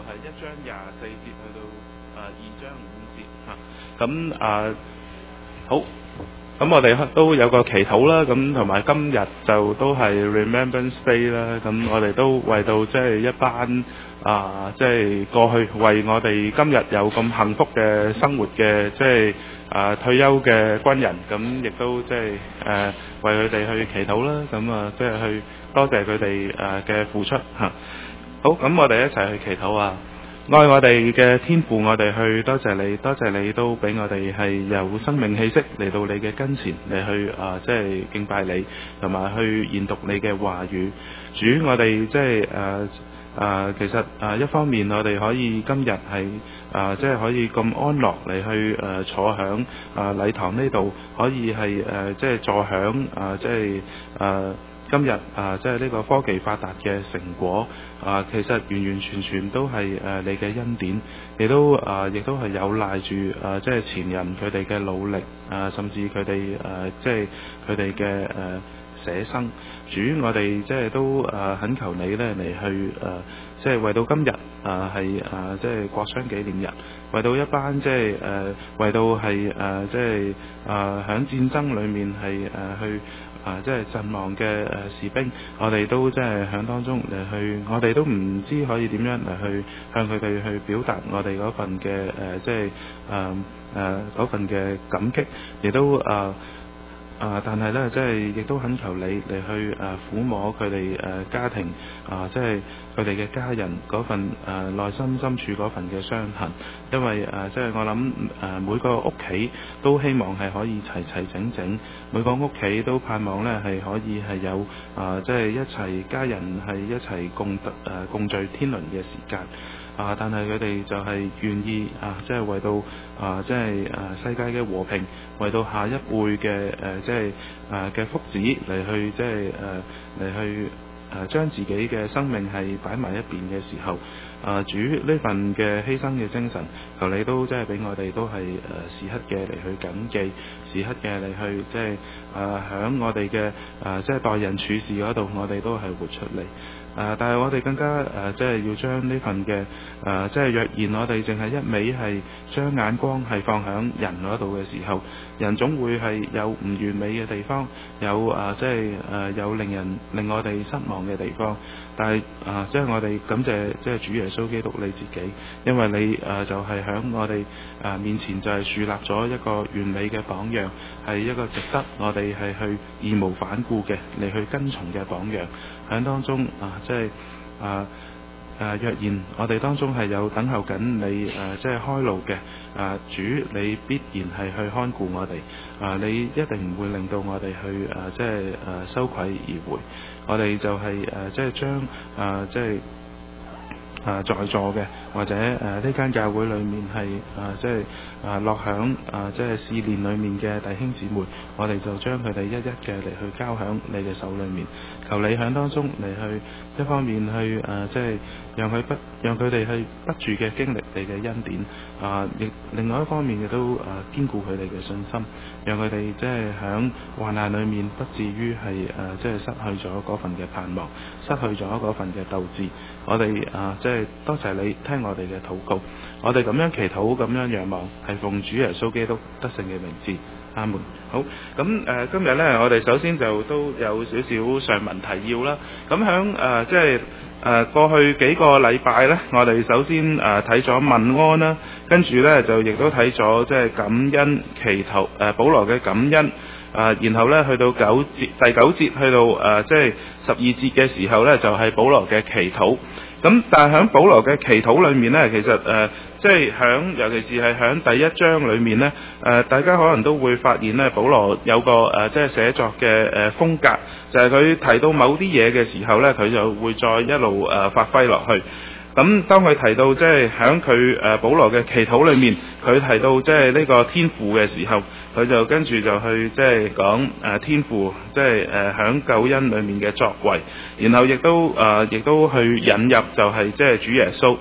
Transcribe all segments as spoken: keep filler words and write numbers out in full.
係一章廿四節去到誒二章五節嚇。咁啊好。咁我哋都有個祈禱啦，咁同埋今日就都係 Remembrance Day 啦，咁我哋都為到即係一班啊，即係過去為我哋今日有咁幸福嘅生活嘅即係啊退休嘅軍人，咁亦都即係誒為佢哋去祈禱啦，咁啊即係去多謝佢哋誒嘅付出嚇。好，咁我哋一齊去祈禱啊！愛我哋嘅天父，我哋去多謝你，多謝你都俾我哋係有生命氣息嚟到你嘅跟前嚟去啊，即係敬拜你，同埋去研讀你嘅話語。主，我哋即係誒誒，其實誒、呃、一方面我哋可以今日係誒即係可以咁安樂嚟去誒、呃、坐響誒禮堂呢度，可以係誒、呃、即係坐響誒即係誒。呃今日啊，即係呢個科技發達嘅成果啊，其實完完全全都係誒、啊、你嘅恩典，亦都啊，亦都係有賴住啊，即係前人佢哋嘅努力啊，甚至佢哋誒即係佢哋嘅誒捨生。主，我哋即係都誒懇求你咧嚟去誒，即係為到今日啊係誒即係國殤紀念日，為到一班即係誒為到係誒即係誒響戰爭裏面係誒去。啊，即係陣亡嘅誒、呃、士兵，我哋都即係響當中嚟去，我哋都唔知可以點樣嚟去向佢哋去表達我哋嗰份嘅誒、呃，即係誒誒嗰份嘅感激，亦都誒。呃啊！但係咧，即係亦都懇求你嚟去誒撫摸佢哋誒家庭啊，即係佢哋嘅家人嗰份誒內心深處嗰份嘅傷痕，因為誒即係我諗誒每個屋企都希望係可以齊齊整整，每個屋企都盼望咧係可以係有啊，即係一齊家人係一齊共得誒共聚天倫嘅時間。啊！但係佢哋就係願意啊，即係為到啊，即係誒世界嘅和平，為到下一輩嘅誒，即係誒嘅福祉嚟去，即係誒嚟去誒將自己嘅生命係擺埋一邊嘅時候，啊主呢份嘅犧牲嘅精神，求你都即係俾我哋都係誒時刻嘅嚟去謹記，時刻嘅嚟去即係誒響我哋嘅誒即係待人處事嗰度，我哋都係活出嚟。誒、呃，但係我哋更加誒、呃，即係要將呢份嘅誒、呃，即係若然我哋淨係一味係將眼光係放響人嗰度嘅時候，人總會係有唔完美嘅地方，有誒、呃，即係誒、呃、有令人令我哋失望嘅地方。但係誒、呃，即係我哋感謝即係主耶穌基督你自己，因為你誒、呃、就係、是、響我哋誒、呃、面前就係樹立咗一個完美嘅榜樣，係一個值得我哋係去義無反顧嘅嚟去跟從嘅榜樣。喺當中啊，即係啊誒，若然我哋當中係有等候緊你誒、啊，即係開路嘅啊，主你必然係去看顧我哋啊，你一定唔會令到我哋去誒、啊，即係誒、啊、羞愧而回。我哋就係、是、誒、啊，即係將啊，即係。誒、呃、在座嘅，或者誒呢間教會裏面係誒、呃、即係誒、呃、落響誒、呃、即係試煉裏面嘅弟兄姊妹，我哋就將佢哋一一嘅嚟去交響你嘅手裏面，求你響當中嚟去一方面去誒、呃、即係讓佢不讓佢哋去不住嘅經歷你嘅恩典，啊、呃、亦另外一方面亦都誒、呃、堅固佢哋嘅信心，讓佢哋即係響患難裏面不至於係誒、呃、即係失去咗嗰份嘅盼望，失去咗嗰份嘅鬥志。我哋啊、呃、即係多謝你聽我哋嘅禱告，我哋咁樣祈禱，咁樣仰望，係奉主耶穌基督得勝嘅名字，阿門。好，咁誒、呃、今日呢，我哋首先就都有少少上文提要啦。咁響誒即係誒、呃、過去幾個禮拜呢，我哋首先誒睇咗問安啦，跟住呢就亦都睇咗即係感恩祈禱誒、呃、保羅嘅感恩。啊、呃，然後咧去到九節第九節去到誒、呃、即係十二節嘅時候咧，就係、是、保羅嘅祈禱。咁但係喺保羅嘅祈禱裏面咧，其實誒、呃、即係響尤其是係響第一章裏面咧，誒、呃、大家可能都會發現咧，保羅有個誒、呃、即係寫作嘅誒、呃、風格，就係、是、佢提到某啲嘢嘅時候咧，佢就會再一路誒、呃、發揮落去。咁當佢提到即係喺佢誒保羅嘅祈禱裏面，佢提到即係呢個天父嘅時候，佢就跟住就去即係講誒天父即係誒喺救恩裏面嘅作為，然後亦都誒亦、呃、都去引入就係即係主耶穌。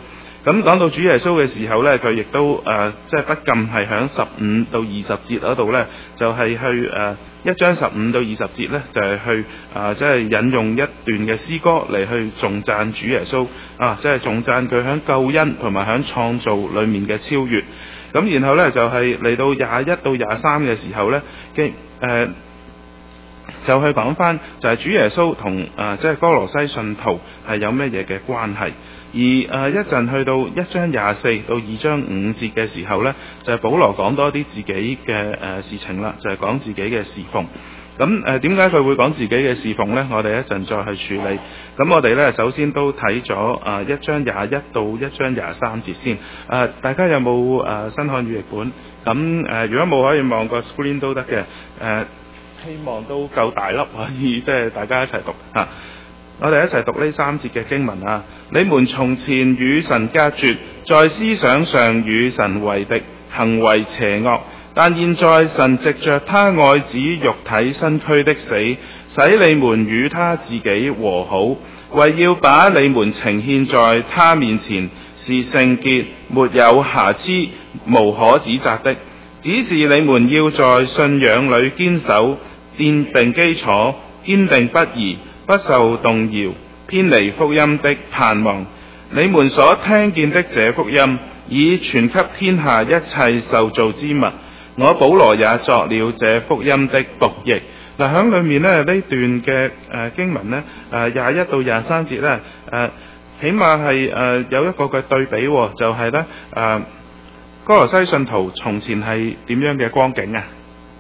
咁講到主耶穌嘅時候呢，佢亦都誒即係不禁係響十五到二十節嗰度呢，就係、是、去誒、呃、一章十五到二十節呢，就係、是、去誒即係引用一段嘅詩歌嚟去頌讚主耶穌啊，即係頌讚佢響救恩同埋響創造裡面嘅超越。咁然後呢，就係、是、嚟到廿一到廿三嘅時候呢，嘅誒、呃、就去講翻就係主耶穌同誒即係哥羅西信徒係有咩嘢嘅關係。而誒、呃、一陣去到一章廿四到二章五節嘅時候呢，就係、是、保羅講多啲自己嘅誒、呃、事情啦，就係、是、講自己嘅侍奉。咁誒點解佢會講自己嘅侍奉呢？我哋一陣再去處理。咁我哋呢，首先都睇咗誒一章廿一到一章廿三節先。誒、呃、大家有冇誒、呃、新漢語譯本？咁誒、呃、如果冇可以望個 screen 都得嘅。誒、呃、希望都夠大粒可以即係大家一齊讀嚇。我哋一齊讀呢三節嘅經文啊！你們從前與神隔絕，在思想上與神為敵，行為邪惡。但現在神藉着他愛子肉體身軀的死，使你們與他自己和好，為要把你們呈獻在他面前，是聖潔、沒有瑕疵、無可指責的。只是你們要在信仰裏堅守，奠定基礎，堅定不移，不受動搖，偏離福音的盼望。你們所聽見的這福音，已傳給天下一切受造之物。我保羅也作了這福音的僕役。嗱，喺裏面呢，呢段嘅誒、呃、經文呢，誒廿一到廿三節呢，誒、呃、起碼係誒、呃、有一個嘅對比、哦，就係、是、呢，誒、呃、哥羅西信徒從前係點樣嘅光景啊？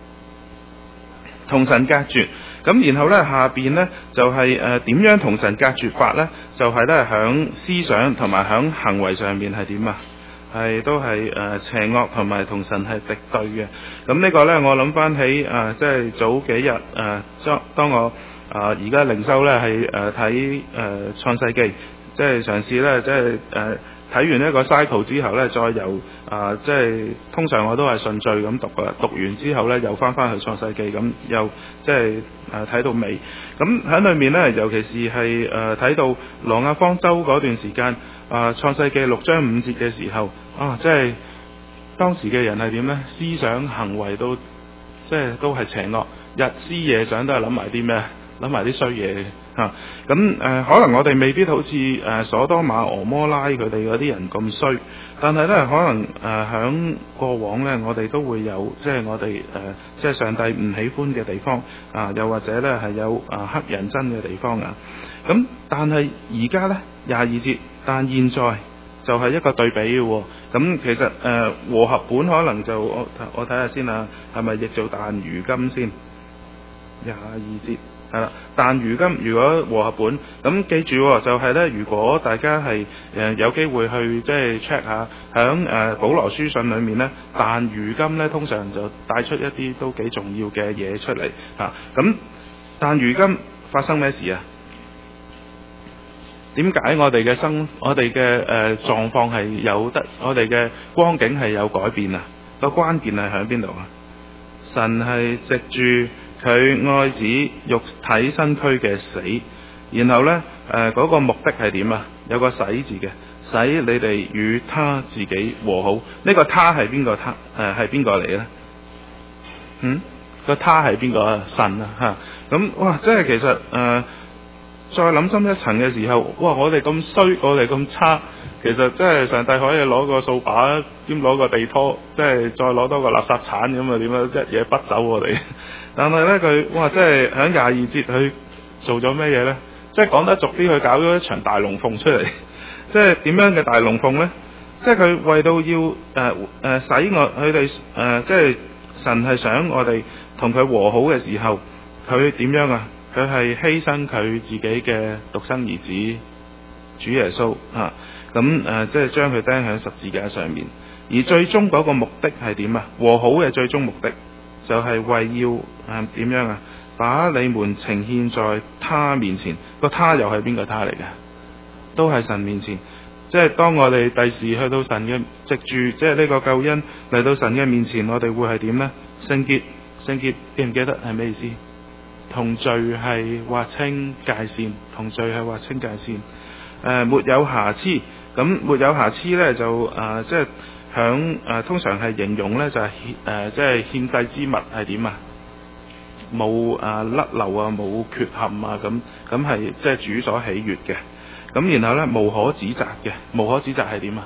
同神隔絕。咁然後呢，下邊呢，就係誒點樣同神隔絕法呢？就係咧響思想同埋響行為上面係點啊？係都係誒、呃、邪惡同埋同神係敵對嘅。咁呢個呢，我諗翻起誒、呃，即係早幾日誒，當、呃、當我啊而家靈修呢，係誒睇誒創世記，即係嘗試呢，即係誒。呃睇完一個 cycle 之後呢，再由啊、呃，即係通常我都係順序咁讀嘅。讀完之後呢，又翻翻去創世記，咁又即係誒睇到尾。咁喺裏面呢，尤其是係誒睇到挪亞方舟嗰段時間，啊、呃、創世記六章五節嘅時候，啊即係當時嘅人係點呢？思想行為都即係都係邪惡，日思夜想都係諗埋啲咩？諗埋啲衰嘢嘅嚇，咁、啊、誒、呃、可能我哋未必好似誒、呃、所多瑪俄摩拉佢哋嗰啲人咁衰，但係咧可能誒響、呃、過往咧，我哋都會有即係我哋誒、呃、即係上帝唔喜歡嘅地方啊，又或者咧係有啊黑人憎嘅地方啊，咁但係而家咧廿二節，但現在就係一個對比嘅喎、哦，咁其實誒、呃、和合本可能就我我睇下先啊，係咪譯做但如今先廿二節？係啦，但如今如果和合本咁記住、哦，就係、是、咧，如果大家係誒、呃、有機會去即係 check 下，響誒、呃、保羅書信裏面咧，但如今咧通常就帶出一啲都幾重要嘅嘢出嚟嚇。咁、啊、但如今發生咩事啊？點解我哋嘅生我哋嘅誒狀況係有得，我哋嘅光景係有改變啊？個關鍵係喺邊度啊？神係藉住佢愛子肉體身軀嘅死，然後呢，誒、呃、嗰、那個目的係點啊？有個使字嘅，使你哋與他自己和好。呢、這個他係邊個他？誒係邊個嚟呢？嗯，個他係邊個啊？神啊嚇！咁哇，即係其實誒、呃，再諗深一層嘅時候，哇！我哋咁衰，我哋咁差，其實即係上帝可以攞個掃把兼攞個地拖，即係再攞多個垃圾鏟咁啊？點樣一嘢潷走我哋？但係咧佢哇，即係喺廿二節佢做咗咩嘢咧？即係講得俗啲，佢搞咗一場大龍鳳出嚟。即係點樣嘅大龍鳳咧？即係佢為到要誒誒、呃呃、使我佢哋誒，即係神係想我哋同佢和好嘅時候，佢點樣啊？佢係犧牲佢自己嘅獨生兒子主耶穌啊！咁、呃、誒，即係將佢釘喺十字架上面。而最終嗰個目的係點啊？和好嘅最終目的。就係為要誒點、呃、樣啊？把你們呈獻在他面前，個他又係邊個他嚟嘅？都係神面前。即係當我哋第時去到神嘅藉住，即係呢個救恩嚟到神嘅面前，我哋會係點呢？聖潔，聖潔記唔記得係咩意思？同罪係劃清界線，同罪係劃清界線。誒、呃，沒有瑕疵， 咁沒有瑕疵咧就誒即係響誒通常係形容咧就係誒即係獻祭之物係點啊？冇啊甩漏啊，冇缺陷啊，咁咁係即係主所喜悅嘅。咁然後咧無可指責嘅，無可指責係點啊？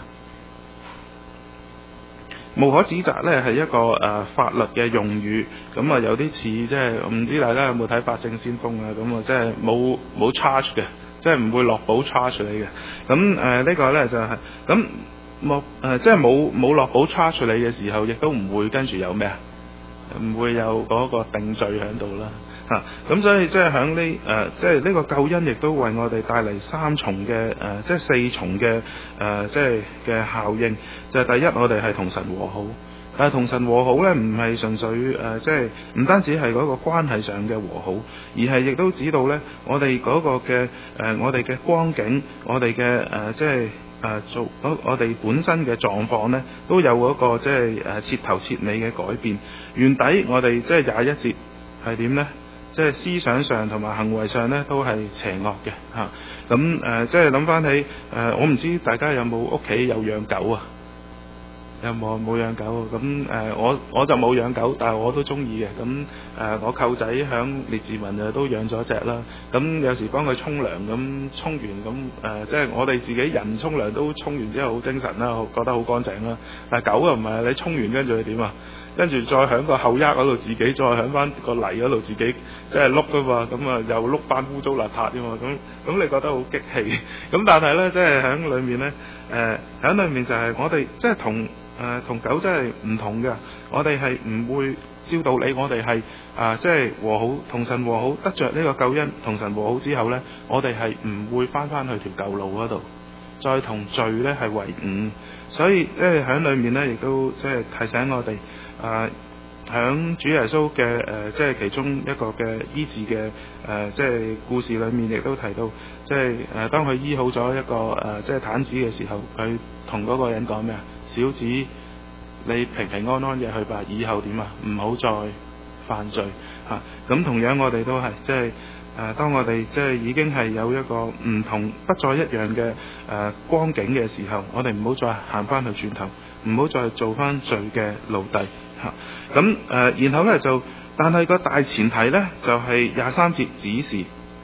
無可指責咧係一個誒、呃、法律嘅用語，咁啊有啲似即係唔知大家有冇睇《法證先鋒》啊？咁啊即係冇冇 charge 嘅，即係唔會落保 charge 你嘅。咁誒、呃這個、呢個咧就係咁冇誒，即係冇冇落保 charge 你嘅時候，亦都唔會跟住有咩啊？唔會有嗰個定罪喺度啦。嚇、啊，咁所以即係喺呢誒，即係呢個救恩亦都為我哋帶嚟三重嘅誒、呃，即係四重嘅誒、呃，即係嘅效應。就係、是、第一，我哋係同神和好。但係同神和好咧，唔係純粹誒、呃，即係唔單止係嗰個關係上嘅和好，而係亦都指到咧，我哋嗰個嘅誒、呃，我哋嘅光景，我哋嘅誒，即係誒、呃、做我哋本身嘅狀況咧，都有嗰個即係誒徹頭徹尾嘅改變。原底我哋即係廿一節係點咧？即係思想上同埋行為上咧，都係邪惡嘅嚇。咁、啊、誒，即係諗翻起誒、呃，我唔知大家有冇屋企有養狗啊？有冇冇養狗？咁誒、呃，我我就冇養狗，但係我都中意嘅。咁誒、呃，我舅仔響列治文誒都養咗隻啦。咁有時幫佢沖涼，咁沖完咁誒、呃，即係我哋自己人沖涼都沖完之後好精神啦，覺得好乾淨啦。但係狗又唔係，你沖完跟住佢點啊？跟住再喺個後丫嗰度自己，再喺翻個泥嗰度自己即係碌噶嘛，咁啊又碌翻污糟邋遢啫嘛，咁咁你覺得好激氣。咁但係咧，即係喺裏面咧，誒喺裏面就係我哋即係同誒同狗真係唔同嘅。我哋係唔會照道理，我哋係啊即係和好，同神和好，得着呢個救恩，同神和好之後咧，我哋係唔會翻翻去條舊路嗰度，再同罪咧係為伍。所以即係喺裏面咧，亦都即係提醒我哋。啊！響主耶穌嘅誒、呃，即係其中一個嘅醫治嘅誒、呃，即係故事裏面亦都提到，即係誒、呃，當佢醫好咗一個誒、呃，即係癱子嘅時候，佢同嗰個人講咩啊？小子，你平平安安嘅去吧，以後點啊？唔好再犯罪嚇。咁、啊、同樣我哋都係即係誒、呃，當我哋即係已經係有一個唔同、不再一樣嘅誒、呃、光景嘅時候，我哋唔好再行翻去轉頭，唔好再做翻罪嘅奴隸。嚇咁誒，然後咧就，但係個大前提咧就係廿三節指示，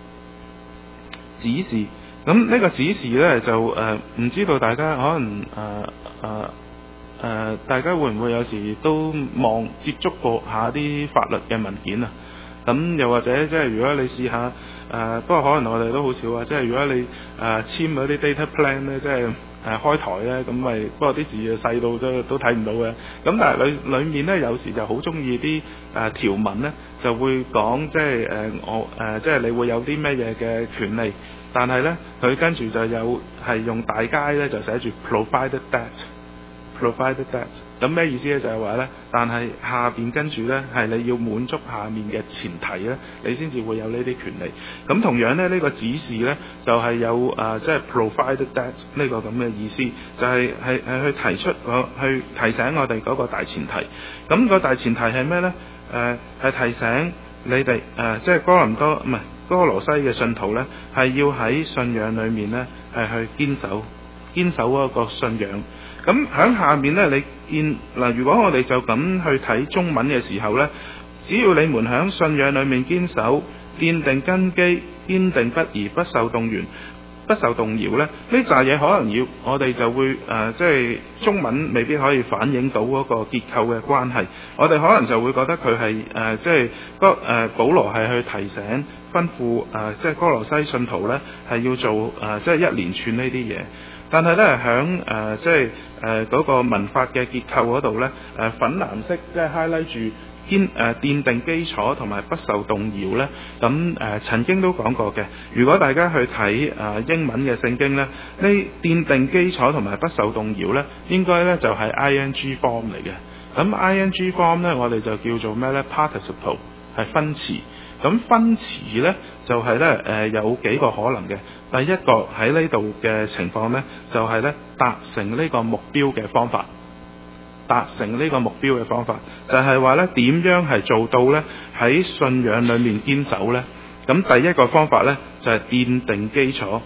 指示。咁呢個指示咧就誒，唔、呃、知道大家可能誒誒誒，大家會唔會有時都望接觸過下啲法律嘅文件啊？咁又或者即係如果你試下誒、呃，不過可能我哋都好少啊。即係如果你誒、呃、簽嗰啲 data plan 咧，即係。誒、呃、開台咧，咁咪不過啲字啊細到都都睇唔到嘅。咁但係裏裏面咧，有時就好中意啲誒條文咧，就會講即係誒、呃、我誒、呃、即係你會有啲咩嘢嘅權利，但係咧佢跟住就有係用大楷咧就寫住 provided that，provided that。咁咩意思咧？就係話咧，但係下邊跟住咧係你要滿足下面嘅前提咧，你先至會有呢啲權利。咁同樣咧，呢、這個指示咧就係、是、有誒、呃、即係 provided that 呢個咁嘅意思，就係係係去提出我去提醒我哋嗰個大前提。咁、那個大前提係咩咧？誒、呃、係提醒你哋誒、呃，即係哥林多唔係哥羅西嘅信徒咧，係要喺信仰裏面咧係去堅守堅守嗰個信仰。咁喺下面咧，你見嗱，如果我哋就咁去睇中文嘅時候咧，只要你們喺信仰裏面堅守，奠定根基，堅定不移，不受動搖，不受動搖咧，呢扎嘢可能要我哋就會誒、呃，即係中文未必可以反映到嗰個結構嘅關係。我哋可能就會覺得佢係誒，即係哥誒保羅係去提醒、吩咐誒、呃，即係哥羅西信徒咧係要做誒、呃，即係一連串呢啲嘢。但係咧，喺誒即係誒嗰個文法嘅結構嗰度咧，誒、呃、粉藍色即係 highlight 住堅誒奠定基礎同埋不受動搖咧。咁誒、呃、曾經都講過嘅，如果大家去睇誒、呃、英文嘅聖經咧，呢奠定基礎同埋不受動搖咧，應該咧就係、是、ing form 嚟嘅。咁 ing form 咧，我哋就叫做咩咧 participle 係分詞。咁分詞咧就係咧誒有幾個可能嘅。第一個喺呢度嘅情況咧，就係咧達成呢個目標嘅方法。達成呢個目標嘅方法，就係話咧點樣係做到咧喺信仰裏面堅守咧？咁第一個方法咧就係、是、奠定基礎。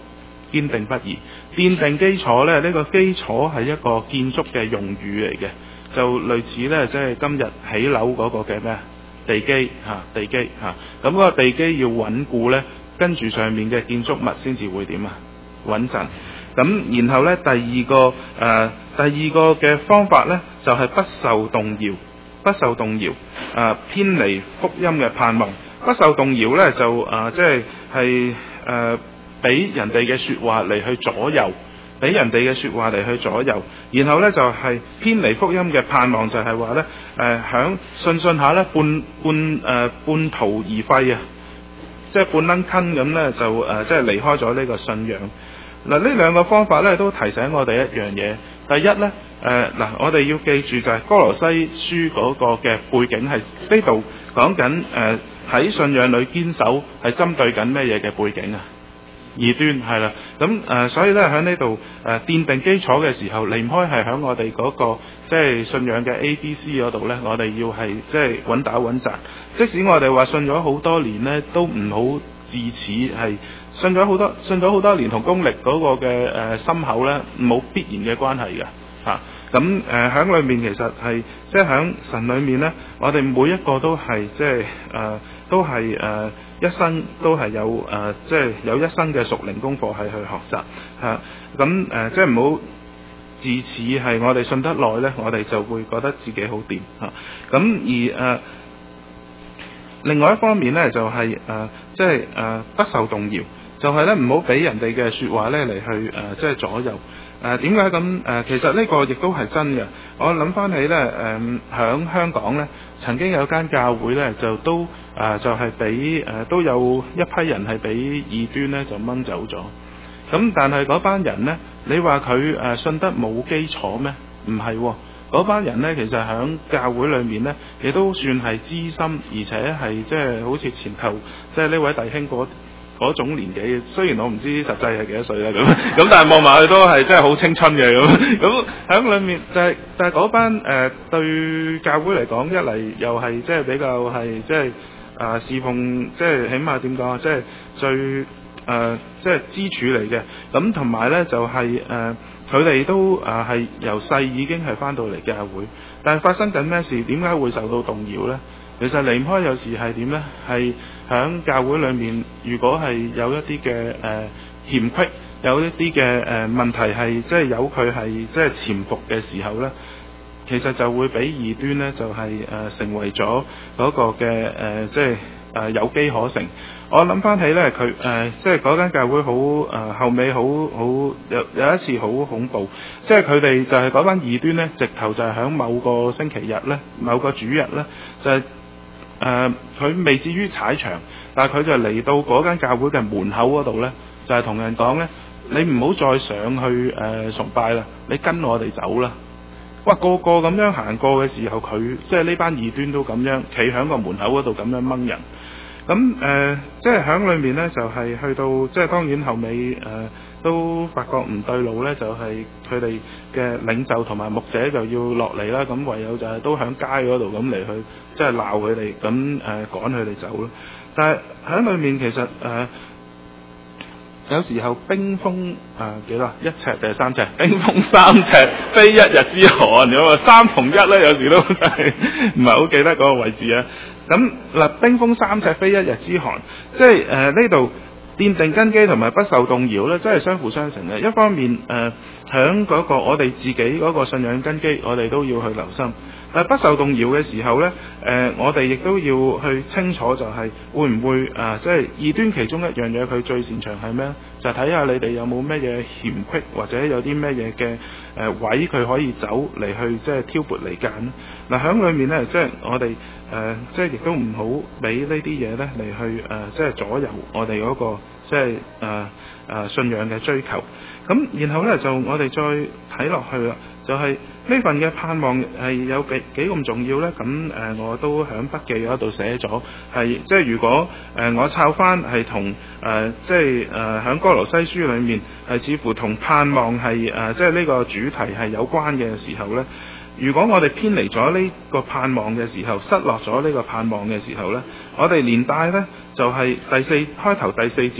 堅定不移。奠定基礎咧，呢、這個基礎係一個建築嘅用語嚟嘅，就類似咧，即係今日起樓嗰個嘅咩地基嚇、啊，地基嚇。咁、啊、嗰、那個地基要穩固咧，跟住上面嘅建築物先至會點啊穩陣。咁然後咧，第二個誒、呃、第二個嘅方法咧，就係、是、不受動搖，不受動搖，誒、呃、偏離福音嘅盼望。不受動搖咧，就誒即係係誒俾人哋嘅説話嚟去左右，俾人哋嘅説話嚟去左右。然後咧就係、是、偏離福音嘅盼望，就係話咧誒響信信下咧半半誒、呃、半途而廢啊，即係半撚坑咁咧就誒即係離開咗呢個信仰。嗱，呢兩個方法咧都提醒我哋一樣嘢。第一咧，誒、呃、嗱，我哋要記住就係哥羅西書嗰個嘅背景係呢度講緊誒喺信仰裏堅守係針對緊咩嘢嘅背景啊？異端係啦，咁誒、呃、所以咧喺呢度誒奠定基礎嘅時候，離唔開係喺我哋嗰、那個即係、就是、信仰嘅 A B C 嗰度咧，我哋要係即係穩打穩紮。即使我哋話信咗好多年咧，都唔好自恃係信咗好多信咗好多年同功力嗰個嘅誒深厚咧，冇必然嘅關係嘅嚇。咁誒喺裏面其實係即係喺神裏面咧，我哋每一個都係即係誒都係誒、呃、一生都係有誒即係有一生嘅屬靈功課係去學習嚇。咁誒即係唔好自恃係我哋信得耐咧，我哋就會覺得自己好掂嚇。咁、啊、而誒。呃另外一方面咧，就係、是、誒、呃，即係誒、呃，不受動搖，就係咧唔好俾人哋嘅説話咧嚟去誒、呃，即係左右。誒點解咁誒？其實呢個亦都係真嘅。我諗翻起咧，誒、呃、響香港咧，曾經有間教會咧，就都誒、呃、就係俾誒都有一批人係俾異端咧就掹走咗。咁但係嗰班人咧，你話佢誒信得冇基礎咩？唔係喎。嗰班人呢，其實喺教會裏面呢，亦都算係資深，而且係即係好似前頭即係呢位弟兄嗰嗰種年紀。雖然我唔知實際係幾多歲啦，咁咁但係望埋佢都係真係好青春嘅咁。咁喺裏面就係、是，但係嗰班誒、呃、對教會嚟講，一嚟又係即係比較係即係啊侍奉，即係起碼點講啊，即係最誒、呃、即係支柱嚟嘅。咁同埋呢，就係、是、誒。呃佢哋都啊係由細已經係返到嚟教會，但係發生緊咩事？點解會受到動搖呢？其實離唔開有時係點呢？係喺教會裏面，如果係有一啲嘅誒欠隙，有一啲嘅誒問題係即係有佢係即係潛伏嘅時候呢，其實就會俾異端呢，就係、是、誒、呃、成為咗嗰個嘅誒、呃、即係。誒、呃、有機可乘，我諗翻起咧，佢誒、呃、即係嗰間教會好誒、呃、後尾好好有有一次好恐怖，即係佢哋就係嗰班異端咧，直頭就係喺某個星期日咧，某個主日咧，就係誒佢未至於踩場，但係佢就嚟到嗰間教會嘅門口嗰度咧，就係、是、同人講咧，你唔好再上去誒、呃、崇拜啦，你跟我哋走啦。哇！個個咁樣行過嘅時候，佢即係呢班異端都咁樣企喺個門口嗰度咁樣掹人。咁誒、呃，即係喺裏面呢，就係、是、去到即係當然後尾誒、呃、都發覺唔對路呢，就係佢哋嘅領袖同埋牧者就要落嚟啦。咁唯有就係都喺街嗰度咁嚟去即係鬧佢哋，咁誒、呃、趕佢哋走咯。但係喺裏面其實誒。呃有時候冰封啊幾多一尺定係三尺？冰封三尺，非一日之寒咁啊！三同一咧，有時都真係唔係好記得嗰個位置啊。咁嗱，冰封三尺，非一日之寒，即係誒呢度奠定根基同埋不受動搖咧，真係相輔相成嘅。一方面誒，響嗰個我哋自己嗰個信仰根基，我哋都要去留心。但係不受動搖嘅時候呢，誒、呃，我哋亦都要去清楚就係會唔會啊、呃，即係異端其中一樣嘢，佢最擅長係咩？就睇、是、下你哋有冇咩嘢嫌隙，或者有啲咩嘢嘅誒位佢可以走嚟去即係挑撥離間。嗱、呃，喺裏面呢，即係我哋誒、呃，即係亦都唔好俾呢啲嘢呢嚟去誒、呃，即係左右我哋嗰、那個即係誒誒信仰嘅追求。咁然後呢，就我哋再睇落去啦，就係、是。呢份嘅盼望係有幾幾咁重要呢？咁誒、呃，我都喺筆記嗰度寫咗，係即係如果誒、呃、我抄翻係同誒即係誒喺哥羅西書裏面係似乎同盼望係誒、呃、即係呢個主題係有關嘅時候呢，如果我哋偏離咗呢個盼望嘅時候，失落咗呢個盼望嘅時候呢，我哋連帶呢就係、是、第四開頭第四節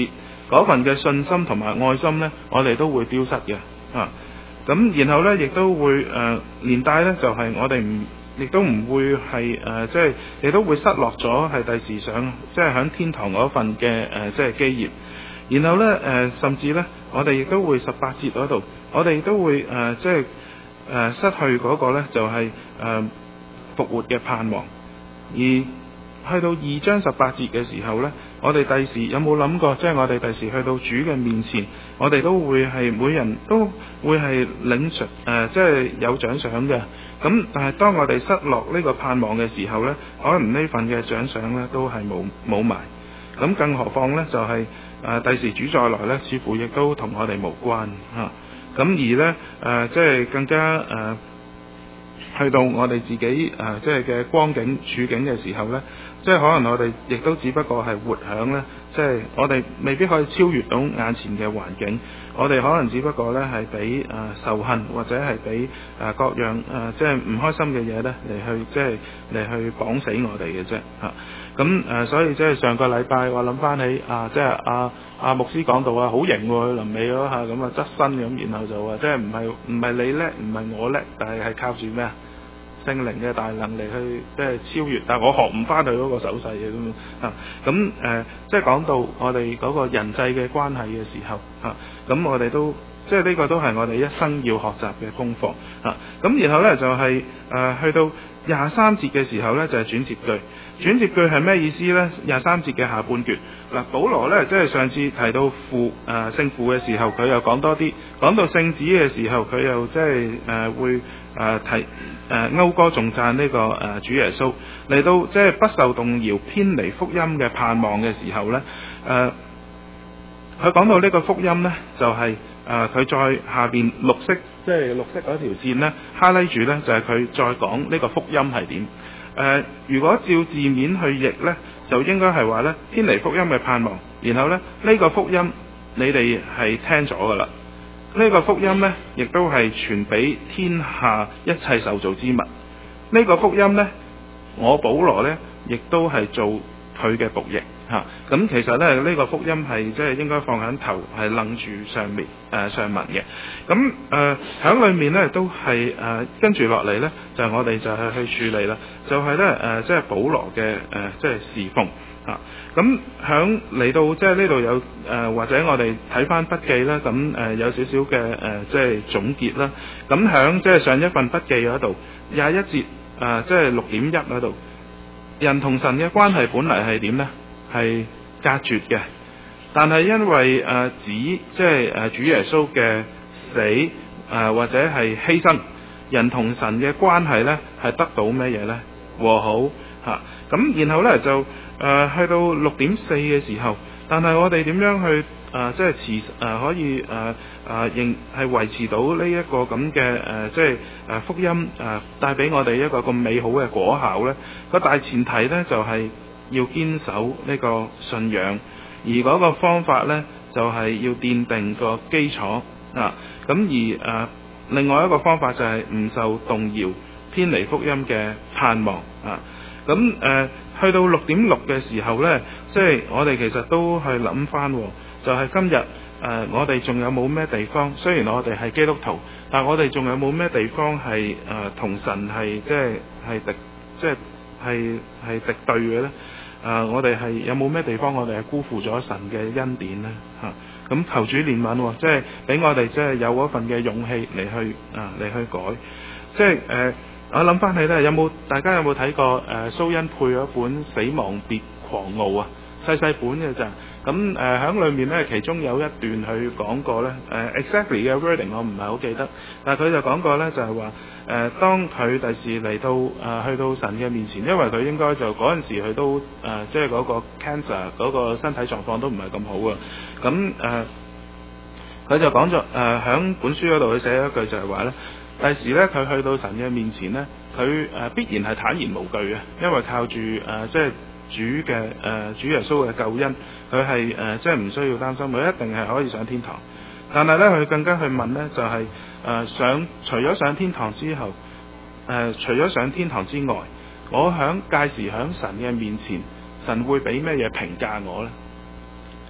嗰份嘅信心同埋愛心呢，我哋都會丟失嘅啊。咁然後呢，亦都會誒、呃、連帶呢，就係、是、我哋唔亦都唔會係誒即係亦都會失落咗係第時上即係喺天堂嗰份嘅誒、呃、即係基業。然後呢，誒、呃、甚至呢，我哋亦都會十八節嗰度，我哋亦都會誒、呃、即係誒、呃、失去嗰個呢，就係、是、誒、呃、復活嘅盼望。而去到二章十八節嘅時候呢，我哋第時有冇諗過，即係我哋第時去到主嘅面前，我哋都會係每人都會係領獎誒，即係有獎賞嘅。咁但係當我哋失落呢個盼望嘅時候呢，可能呢份嘅獎賞呢都係冇冇埋。咁更何況呢，就係誒第時主再來呢，似乎亦都同我哋無關嚇。咁、啊、而呢，誒、呃，即係更加誒。呃去到我哋自己誒、呃，即係嘅光景處境嘅時候呢，即係可能我哋亦都只不過係活響呢，即係我哋未必可以超越到眼前嘅環境，我哋可能只不過呢係俾誒仇恨或者係俾誒各樣誒、呃、即係唔開心嘅嘢呢嚟去即係嚟去綁死我哋嘅啫嚇。咁、啊、誒、呃，所以即係上個禮拜我諗翻起啊，即係阿阿牧師講到啊，好型喎，佢臨尾嗰下咁啊側身咁，然後就話即係唔係唔係你叻，唔係我叻，但係係靠住咩啊？聖靈嘅大能嚟去即係超越，但係我學唔翻佢嗰個手勢嘅咁啊。咁誒、呃，即係講到我哋嗰個人際嘅關係嘅時候嚇，咁、啊、我哋都即係呢個都係我哋一生要學習嘅功課嚇。咁、啊、然後呢，就係、是、誒、呃、去到廿三節嘅時候呢，就係、是、轉接句。轉接句係咩意思呢？廿三節嘅下半段嗱，保羅呢，即係上次提到父誒聖父嘅時候，佢又講多啲；講到聖子嘅時候，佢又即係誒會誒、呃、提誒謳歌頌讚呢個誒、呃、主耶穌，嚟到即係不受動搖、偏離福音嘅盼望嘅時候呢，誒、呃，佢講到呢個福音呢，就係誒佢在下邊綠色即係綠色嗰條線呢，哈拉住呢，就係、是、佢再講呢個福音係點。誒、呃，如果照字面去譯呢，就應該係話呢偏離福音嘅盼望。然後呢，呢、這個福音你哋係聽咗㗎啦。呢、這個福音呢，亦都係傳俾天下一切受造之物。呢、這個福音呢，我保羅呢，亦都係做佢嘅僕役嚇。咁、啊、其實呢，呢、這個福音係即係應該放喺頭，係楞住上面誒、呃、上文嘅。咁誒喺裏面呢，都係誒、呃、跟住落嚟呢，就係、我哋就係去處理啦。就係咧誒，即係保羅嘅誒，即係侍奉啊。咁響嚟到即係呢度有誒、呃，或者我哋睇翻筆記啦。咁誒、呃、有少少嘅誒、呃，即係總結啦。咁響即係上一份筆記嗰度廿一節誒，即係六點一嗰度，人同神嘅關係本嚟係點呢？係隔絕嘅，但係因為誒、呃、指即係誒主耶穌嘅死誒、呃，或者係犧牲，人同神嘅關係呢係得到咩嘢呢？和好嚇。咁、啊、然後呢，就誒、呃、去到六點四嘅時候，但係我哋點樣去誒、呃、即係持誒、呃、可以誒誒仍係維持到呢一個咁嘅誒即係誒、呃、福音誒、呃、帶俾我哋一個咁美好嘅果效呢？個大前提呢，就係、是、要堅守呢個信仰，而嗰個方法呢，就係、是、要奠定個基礎啊。咁而誒、呃、另外一個方法就係唔受動搖、偏離福音嘅盼望啊！咁誒、呃、去到六點六嘅時候呢，即係我哋其實都係諗翻，就係、是、今日誒、呃、我哋仲有冇咩地方？雖然我哋係基督徒，但係我哋仲有冇咩地方係誒同神係即係係敵即係係係敵對嘅呢？誒、呃、我哋係有冇咩地方我哋係辜負咗神嘅恩典呢？嚇、啊！咁求主憐憫、哦，即係俾我哋即係有嗰份嘅勇氣嚟去啊嚟去改，即係誒、呃、我諗翻起咧，有冇大家有冇睇過誒、呃、蘇恩配嗰本《死亡別狂傲》啊？細細本嘅咋，咁誒喺裏面咧，其中有一段佢講過咧，誒、呃、exactly 嘅 wording 我唔係好記得，但係佢就講過咧，就係話誒當佢第時嚟到誒、呃、去到神嘅面前，因為佢應該就嗰陣時佢都誒、呃、即係嗰個 cancer 嗰個身體狀況都唔係咁好啊，咁誒佢就講咗誒喺本書嗰度佢寫咗一句就係話咧，第時咧佢去到神嘅面前咧，佢誒、呃、必然係坦然無懼嘅，因為靠住誒、呃、即係。主嘅誒、呃、主耶穌嘅救恩，佢係誒即係唔需要擔心，佢一定係可以上天堂。但係咧，佢更加去問咧，就係、是、誒、呃、上除咗上天堂之後，誒、呃、除咗上天堂之外，我響屆時響神嘅面前，神會俾咩嘢評價我咧？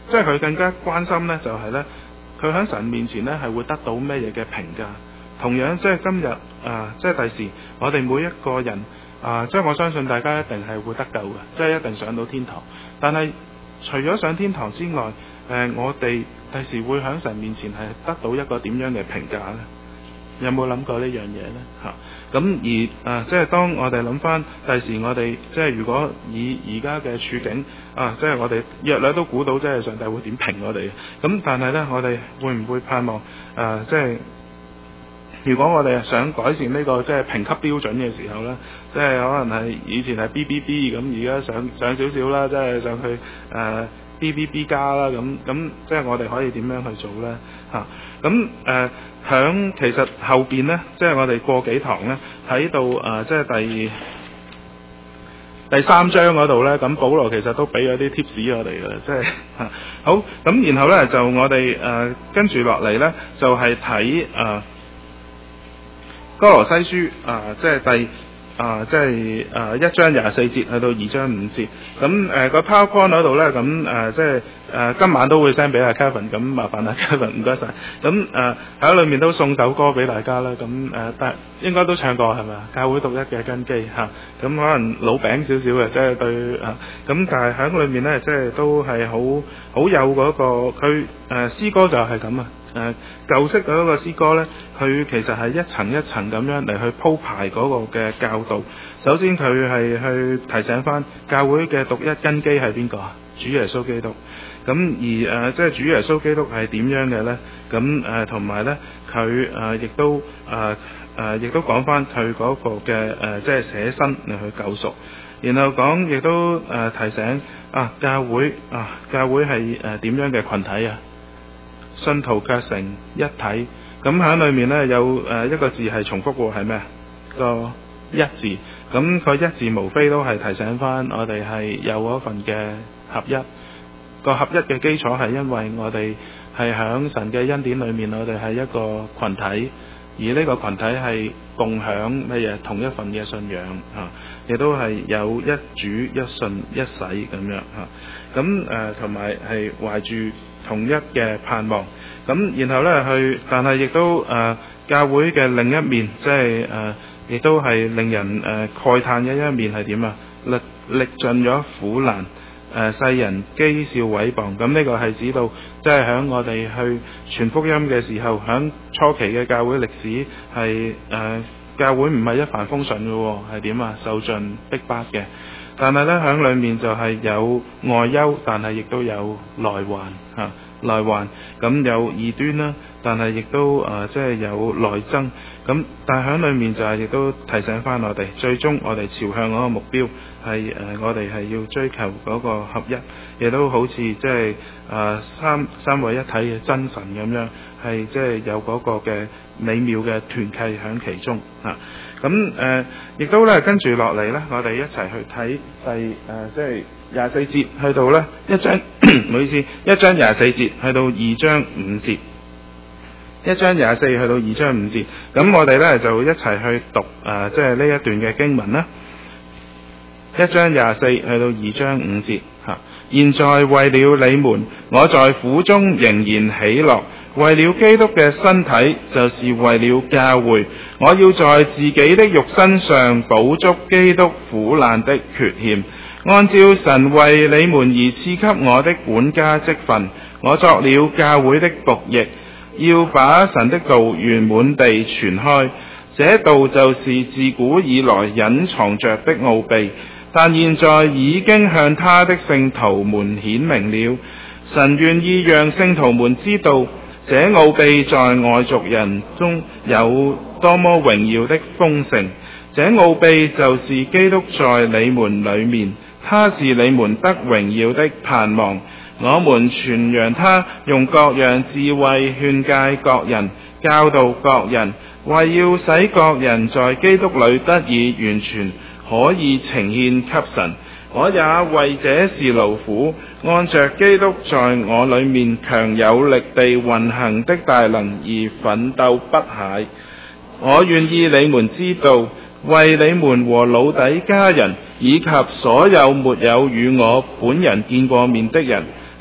即係佢更加關心呢，就係呢，佢喺神面前呢係會得到咩嘢嘅評價。同樣即係今日啊，即係第時我哋每一個人啊，即係我相信大家一定係會得救嘅，即係一定上到天堂。但係除咗上天堂之外，誒、呃、我哋第時會喺神面前係得到一個點樣嘅評價呢？有冇諗過呢樣嘢呢？嚇、啊，咁而啊，即係當我哋諗翻第時我哋即係如果以而家嘅處境啊，即係我哋約略都估到即係上帝會點評我哋。咁但係呢，我哋會唔會盼望啊？即係如果我哋想改善呢個即係評級標準嘅時候呢，即係可能係以前係 B B B 咁，而家上上少少啦，即係上去誒。呃B B B 加啦，咁咁即係我哋可以點樣去做呢？嚇、啊，咁誒響其實後邊呢，即係我哋過幾堂呢，睇到誒、呃、即係第第三章嗰度呢，咁保羅其實都俾咗啲 tips 我哋嘅，即係嚇、啊、好咁，然後呢，就我哋誒、呃、跟住落嚟呢，就係睇誒哥羅西書啊、呃，即係第。啊，即係啊一章廿四節去到二章五節，咁誒個 PowerPoint 嗰度咧，咁誒、呃、即係誒、呃、今晚都會 send 俾阿 Kevin，咁麻煩阿 Kevin 唔該晒。咁誒喺裏面都送首歌俾大家啦，咁誒但應該都唱過係咪啊？教會獨一嘅根基嚇，咁、啊、可能老餅少少嘅，即係對啊，咁但係喺裏面咧，即係都係好好有嗰、那個佢誒、呃、詩歌就係咁啊。誒、呃、舊式嗰個詩歌呢，佢其實係一層一層咁樣嚟去鋪排嗰個嘅教導。首先佢係去提醒翻教會嘅獨一根基係邊個啊？主耶穌基督。咁而誒、呃、即係主耶穌基督係點樣嘅呢？咁誒同埋呢，佢誒亦都誒誒亦都講翻佢嗰個嘅誒、呃、即係捨身嚟去救贖。然後講亦都誒、呃、提醒啊教會啊教會係誒點樣嘅群體啊？信徒卻成一體，咁喺裏面呢，有誒一個字係重複嘅，係咩？個一字，咁個一字無非都係提醒翻我哋係有嗰份嘅合一。個合一嘅基礎係因為我哋係響神嘅恩典裏面，我哋係一個群體，而呢個群體係共享乜嘢？同一份嘅信仰嚇，亦、啊、都係有一主一信一洗咁樣嚇，咁誒同埋係懷住同一嘅盼望，咁然後呢，去，但係亦都誒、呃、教會嘅另一面，即係誒亦都係令人誒、呃、慨嘆嘅一面係點啊？歷歷盡咗苦難，誒、呃、世人譏笑毀謗，咁呢個係指到即係響我哋去傳福音嘅時候，響初期嘅教會歷史係誒、呃、教會唔係一帆風順嘅喎，係點啊？受盡逼迫嘅。但係咧，喺裏面就係有外憂，但係亦都有內患嚇，內、啊、患咁有異端啦，但係亦都誒即係有內爭咁。但係喺裏面就係亦都提醒翻我哋，最終我哋朝向嗰個目標係誒、呃，我哋係要追求嗰個合一，亦都好似即係誒三三位一體嘅真神咁樣，係即係有嗰個嘅美妙嘅團契喺其中嚇。咁誒，亦、呃、都咧跟住落嚟咧，我哋一齊去睇第誒、呃，即係廿四節去到咧一章，唔好意思，一章廿四節去到二章五節，一章廿四去到二章五節。咁我哋咧就一齊去讀誒、呃，即係呢一段嘅經文啦。一章廿四去到二章五節嚇。現在為了你們，我在苦中仍然喜樂。為了基督嘅身體，就是為了教會，我要在自己的肉身上補足基督苦難的缺欠，按照神為你們而賜給我的管家職分，我作了教會的僕役，要把神的道圓滿地傳開。這道就是自古以來隱藏着的奧秘，但現在已經向他的聖徒們顯明了。神願意讓聖徒們知道，這奧秘在外族人中有多麼榮耀的豐盛。這奧秘就是基督在你們裏面，他是你們得榮耀的盼望。我們傳揚他，用各樣智慧勸誡各人，教導各人，為要使各人在基督裏得以完全，可以呈獻給神。我也為這事勞苦，按着基督在我裏面強有力地運行的大能而奮鬥不懈。我願意你們知道，為你們和老底嘉人以及所有沒有與我本人見過面的人，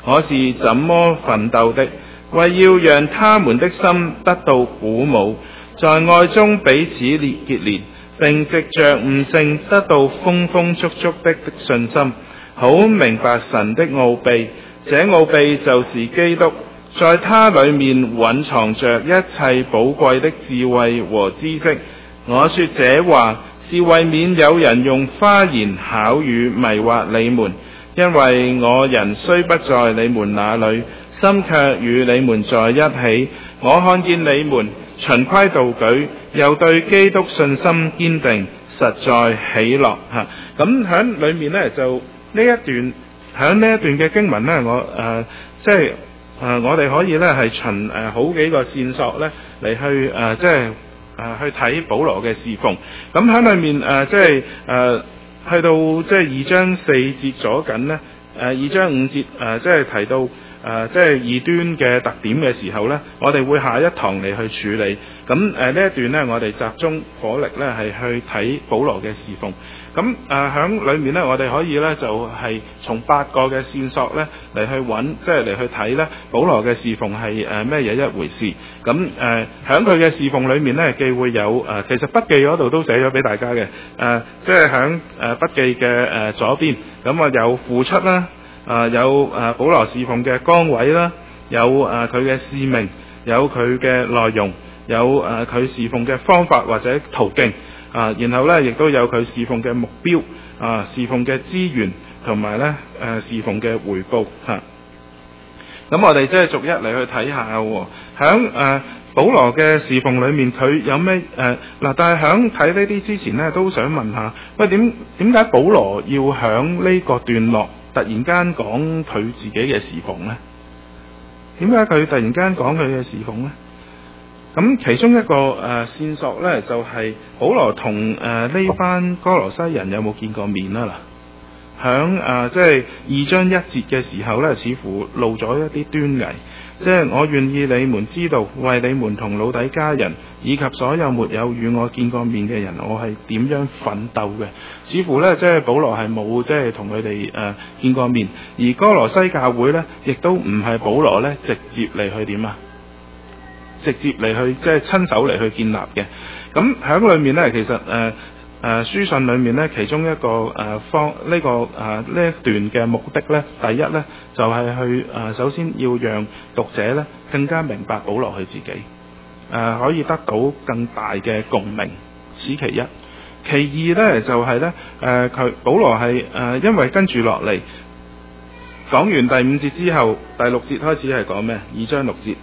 我是怎麼奮鬥的，為要讓他們的心得到鼓舞，在愛中彼此連結連，並藉着悟性得到豐豐足足的信心，好明白神的奧秘。這奧秘就是基督，在他裡面蘊藏着一切寶貴的智慧和知識。我說這話是為免有人用花言巧語迷惑你們，因為我人雖不在你們那裡，心卻與你們在一起。我看見你們循規蹈矩，又對基督信心堅定，實在喜樂嚇。咁喺裡面呢，就呢一段喺呢一段嘅經文呢，我誒、呃、即係誒、呃、我哋可以呢係循誒、呃、好幾個線索呢嚟去誒、呃、即係誒、呃、去睇保羅嘅侍奉。咁喺裡面誒、呃、即係誒、呃、去到即係二章四節左緊呢，誒、呃、二章五節誒、呃、即係提到誒、呃、即係異端嘅特點嘅時候呢，我哋會下一堂嚟去處理。咁誒呢一段呢，我哋集中火力呢係去睇保羅嘅侍奉。咁誒喺裏面呢，我哋可以呢就係、是、從八個嘅線索呢嚟去揾，即係嚟去睇呢保羅嘅侍奉係誒咩嘢一回事。咁誒喺佢嘅侍奉裏面呢，既會有誒、呃、其實筆記嗰度都寫咗俾大家嘅誒、呃，即係喺誒筆記嘅誒、呃、左邊，咁啊有付出啦，啊、呃、有誒、呃、保羅侍奉嘅崗位啦，有誒佢嘅使命，有佢嘅內容，有誒佢、呃、侍奉嘅方法或者途徑。啊，然後咧，亦都有佢侍奉嘅目標，啊，侍奉嘅資源，同埋咧，誒侍奉嘅回報嚇。咁、啊、我哋即係逐一嚟去睇下喎。喺誒保羅嘅侍奉裏面，佢有咩誒嗱？但係喺睇呢啲之前咧，都想問下，喂，點點解保羅要喺呢個段落突然間講佢自己嘅侍奉咧？點解佢突然間講佢嘅侍奉咧？咁其中一個誒、呃、線索咧，就係、是、保羅同誒呢班哥羅西人有冇見過面啊？嗱，響誒即係二章一節嘅時候咧，似乎露咗一啲端倪，即、就、係、是、我願意你們知道，為你們同老底嘉人以及所有沒有與我見過面嘅人，我係點樣奮鬥嘅。似乎咧，即、就、係、是、保羅係冇即係同佢哋誒見過面，而哥羅西教會咧，亦都唔係保羅咧直接嚟去點啊？直接嚟去即係親手嚟去建立嘅。咁喺裏面呢，其實誒誒、呃呃、書信裏面呢，其中一個誒、呃、方呢、這個誒呢、呃、一段嘅目的呢，第一呢，就係、是、去誒、呃、首先要讓讀者呢更加明白保羅佢自己，誒、呃、可以得到更大嘅共鳴，此其一。其二呢，就係、是、呢，誒佢保羅係誒、呃、因為跟住落嚟講完第五節之後，第六節開始係講咩？二章六節。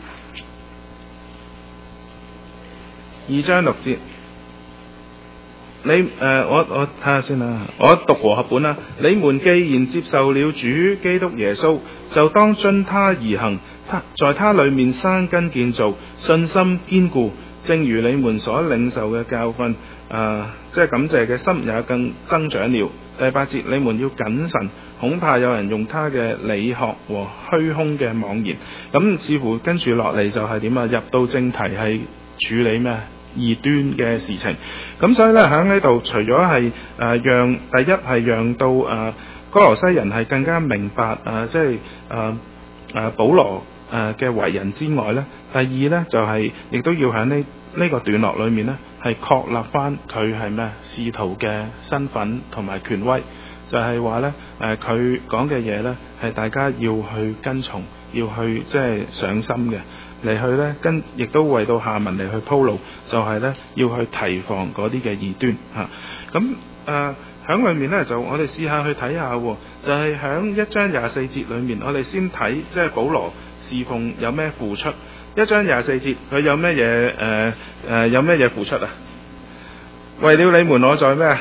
二章六節，你誒、呃、我我睇下先啦，我讀和合本啦。你們既然接受了主基督耶穌，就當遵他而行，他在他裡面生根建造，信心堅固，正如你們所領受嘅教訓，誒、呃、即係感謝嘅心也更增長了。第八節，你們要謹慎，恐怕有人用他嘅理學和虛空嘅妄言。咁似乎跟住落嚟就係點啊？入到正題係處理咩？異端嘅事情。咁所以咧喺呢度，除咗係誒讓第一係讓到誒、呃、哥羅西人係更加明白誒、呃、即係誒誒保羅誒嘅為人之外咧，第二咧就係、是、亦都要喺呢呢個段落裏面咧係確立翻佢係咩使徒嘅身份同埋權威，就係話咧誒佢講嘅嘢咧係大家要去跟從，要去即係上心嘅。嚟去咧，跟亦都為到下文嚟去鋪路，就係、是、咧要去提防嗰啲嘅異端嚇。咁誒喺裏面咧，就我哋試下去睇下，就係、是、喺一章廿四節裏面，我哋先睇即係保羅侍奉有咩付出。一章廿四節佢有咩嘢誒誒有咩嘢付出啊？為了你們，我在咩啊？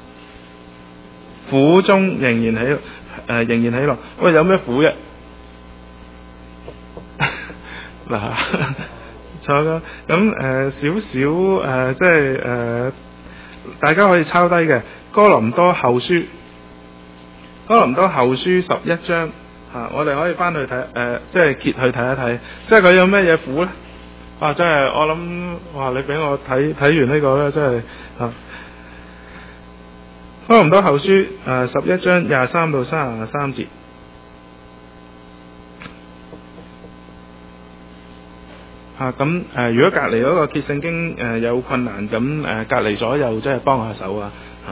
苦中仍然喜誒、呃、仍然喜樂。喂，有咩苦嘅？嗱，錯啦。咁誒少少誒，即係誒、呃，大家可以抄低嘅《哥林多後書》。《哥林多後書》十一章嚇、啊，我哋可以翻去睇誒、呃，即係揭去睇一睇。即係佢有咩嘢苦咧？哇！真係我諗，哇！你俾我睇睇完個呢個咧，真係嚇。《哥林多後書》誒十一章廿三到三十三節。 嚇咁誒，如果隔離嗰個揭聖經誒、呃、有困難，咁誒、呃、隔離左右即係幫下手啊嚇。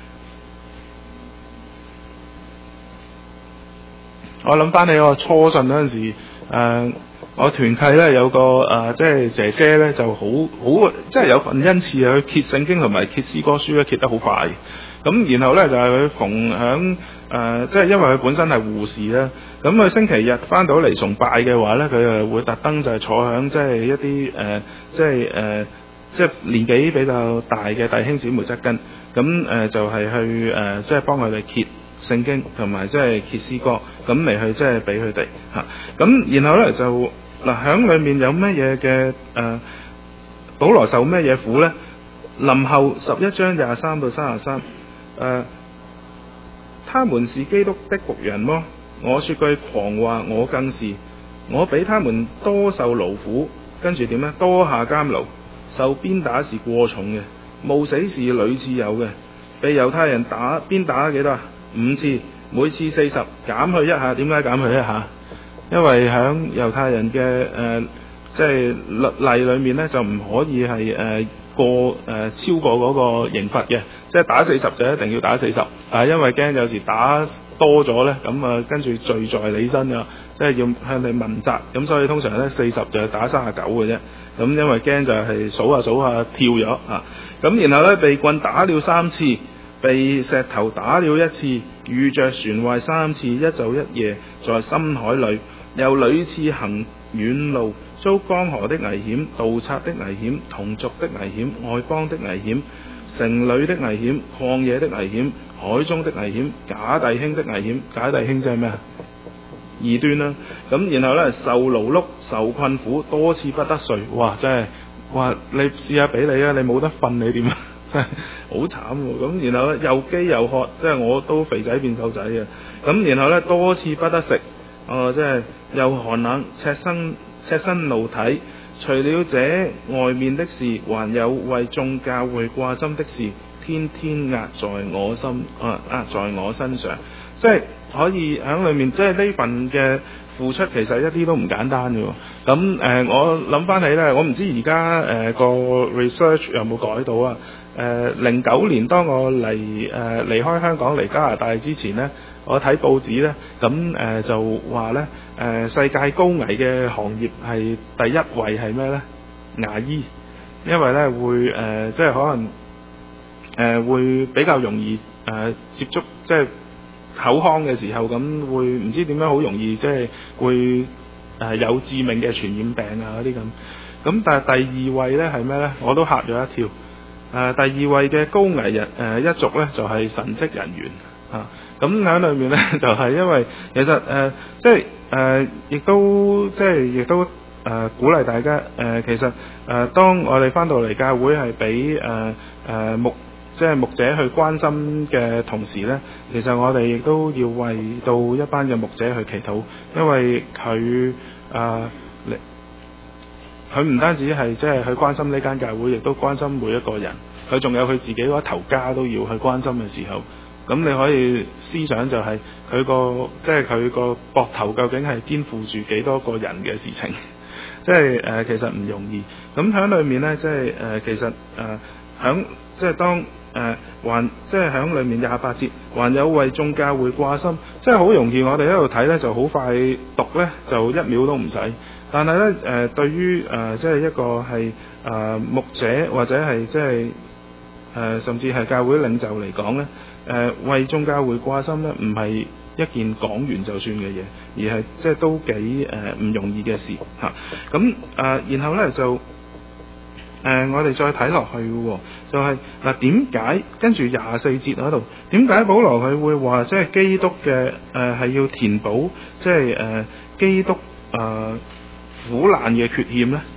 我諗翻起我初信嗰陣時，誒、呃、我團契咧有個誒、呃、即係姐姐咧就好好即係有份恩賜啊，去揭聖經同埋揭詩歌書咧揭得好快。咁然後咧就係、是、佢逢響誒即係因為佢本身係護士啦，咁佢星期日翻到嚟崇拜嘅話咧，佢誒會特登就係坐響即係一啲誒、呃、即係誒、呃、即係年紀比較大嘅弟兄姊妹側跟，咁誒、呃、就係、是、去誒、呃、即係幫佢哋揭聖經同埋即係揭詩歌，咁嚟去即係俾佢哋嚇。咁然後咧就嗱響裏面有咩嘢嘅誒保羅受咩嘢苦咧？林後十一章廿三到三十三。誒、呃，他們是基督的僕人麼？我說句狂話，我更是。我比他們多受勞苦，跟住點呢？多下監牢，受鞭打是過重嘅，冒死是屢次有嘅。被猶太人打鞭打幾多啊？五次，每次四十，減去一下。點解減去一下？因為喺猶太人嘅誒、呃，即係律例裏面呢，就唔可以係誒。呃過誒、呃、超過嗰個刑罰嘅，即係打四十就一定要打四十，啊，因為驚有時打多咗咧，咁啊跟住罪在你身啊，即係要向你問責，咁所以通常咧四十就係打三十九嘅啫，咁因為驚就係數下數下跳咗啊，咁然後咧被棍打了三次，被石頭打了一次，遇着船壞三次，一晝一夜在深海裏，又屢次行遠路，遭江河的危險、盜賊的危險、同族的危險、外邦的危險、城裏的危險、曠野的危險、海中的危險、假弟兄的危險。假弟兄即係咩啊？異端啦。咁然後呢，受勞碌、受困苦，多次不得睡。哇！真係哇！你試下俾你啊，你冇得瞓你點啊？真係好慘喎。咁然後呢，又飢又渴，即係我都肥仔變瘦仔嘅。咁然後呢，多次不得食。哦，即係又寒冷，赤身赤身露體。除了這外面的事，還有為眾教會掛心的事，天天壓在我心啊，壓在我身上。即係可以喺裏面，即係呢份嘅付出，其實一啲都唔簡單嘅。咁誒、呃，我諗翻起咧，我唔知而家誒個 research 有冇改到啊？誒零九年當我嚟誒、呃、離開香港嚟加拿大之前呢，我睇報紙呢，咁誒、呃、就話呢，誒、呃、世界高危嘅行業係第一位係咩呢？牙醫，因為呢會誒、呃、即係可能誒、呃、會比較容易誒、呃、接觸即係口腔嘅時候，咁會唔知點樣好容易即係會誒、呃、有致命嘅傳染病啊嗰啲咁。咁但係第二位呢係咩呢？我都嚇咗一跳。誒、呃、第二位嘅高危人誒、呃、一族咧就係、是、神職人員啊，咁喺裏面咧就係、是、因為其實誒、呃、即係誒亦都即係亦都誒、呃、鼓勵大家誒、呃、其實誒、呃、當我哋返到嚟教會係俾誒誒牧即係牧者去關心嘅同時咧，其實我哋亦都要為到一班嘅牧者去祈禱，因為佢誒。呃佢唔單止係即係去關心呢間教會，亦都關心每一個人。佢仲有佢自己嗰頭家都要去關心嘅時候，咁你可以思想就係佢個即係佢個膊頭究竟係肩負住幾多個人嘅事情，即係誒、呃、其實唔容易。咁喺裏面呢，即係誒、呃、其實誒響即係當誒、呃、還即係響裏面廿八節，還有為眾教會掛心，即係好容易我哋喺度睇呢就好快讀呢，就一秒都唔使。但係咧，誒、呃、對於誒、呃、即係一個係誒、呃、牧者或者係即係誒、呃、甚至係教會領袖嚟講咧，誒、呃、為眾教會掛心咧，唔係一件講完就算嘅嘢，而係即係都幾誒唔容易嘅事嚇。咁誒、呃，然後咧就誒、呃、我哋再睇落去嘅，就係嗱點解跟住廿四節嗰度點解保羅佢會話即係基督嘅誒係要填補即係誒、呃、基督誒？呃苦難嘅缺陷呢？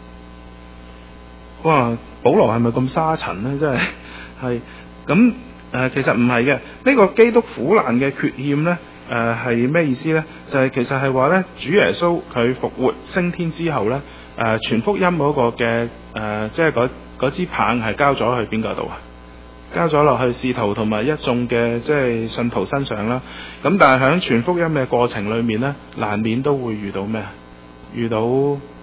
哇！保羅係咪咁沙塵呢？真係係咁誒，其實唔係嘅。呢、這個基督苦難嘅缺陷呢，誒係咩意思呢？就係、是、其實係話呢，主耶穌佢復活升天之後呢，誒、呃、傳福音嗰個嘅誒、呃，即係嗰嗰支棒係交咗去邊個度啊？交咗落去使徒同埋一眾嘅即係信徒身上啦。咁、嗯、但係喺傳福音嘅過程裏面呢，難免都會遇到咩？遇到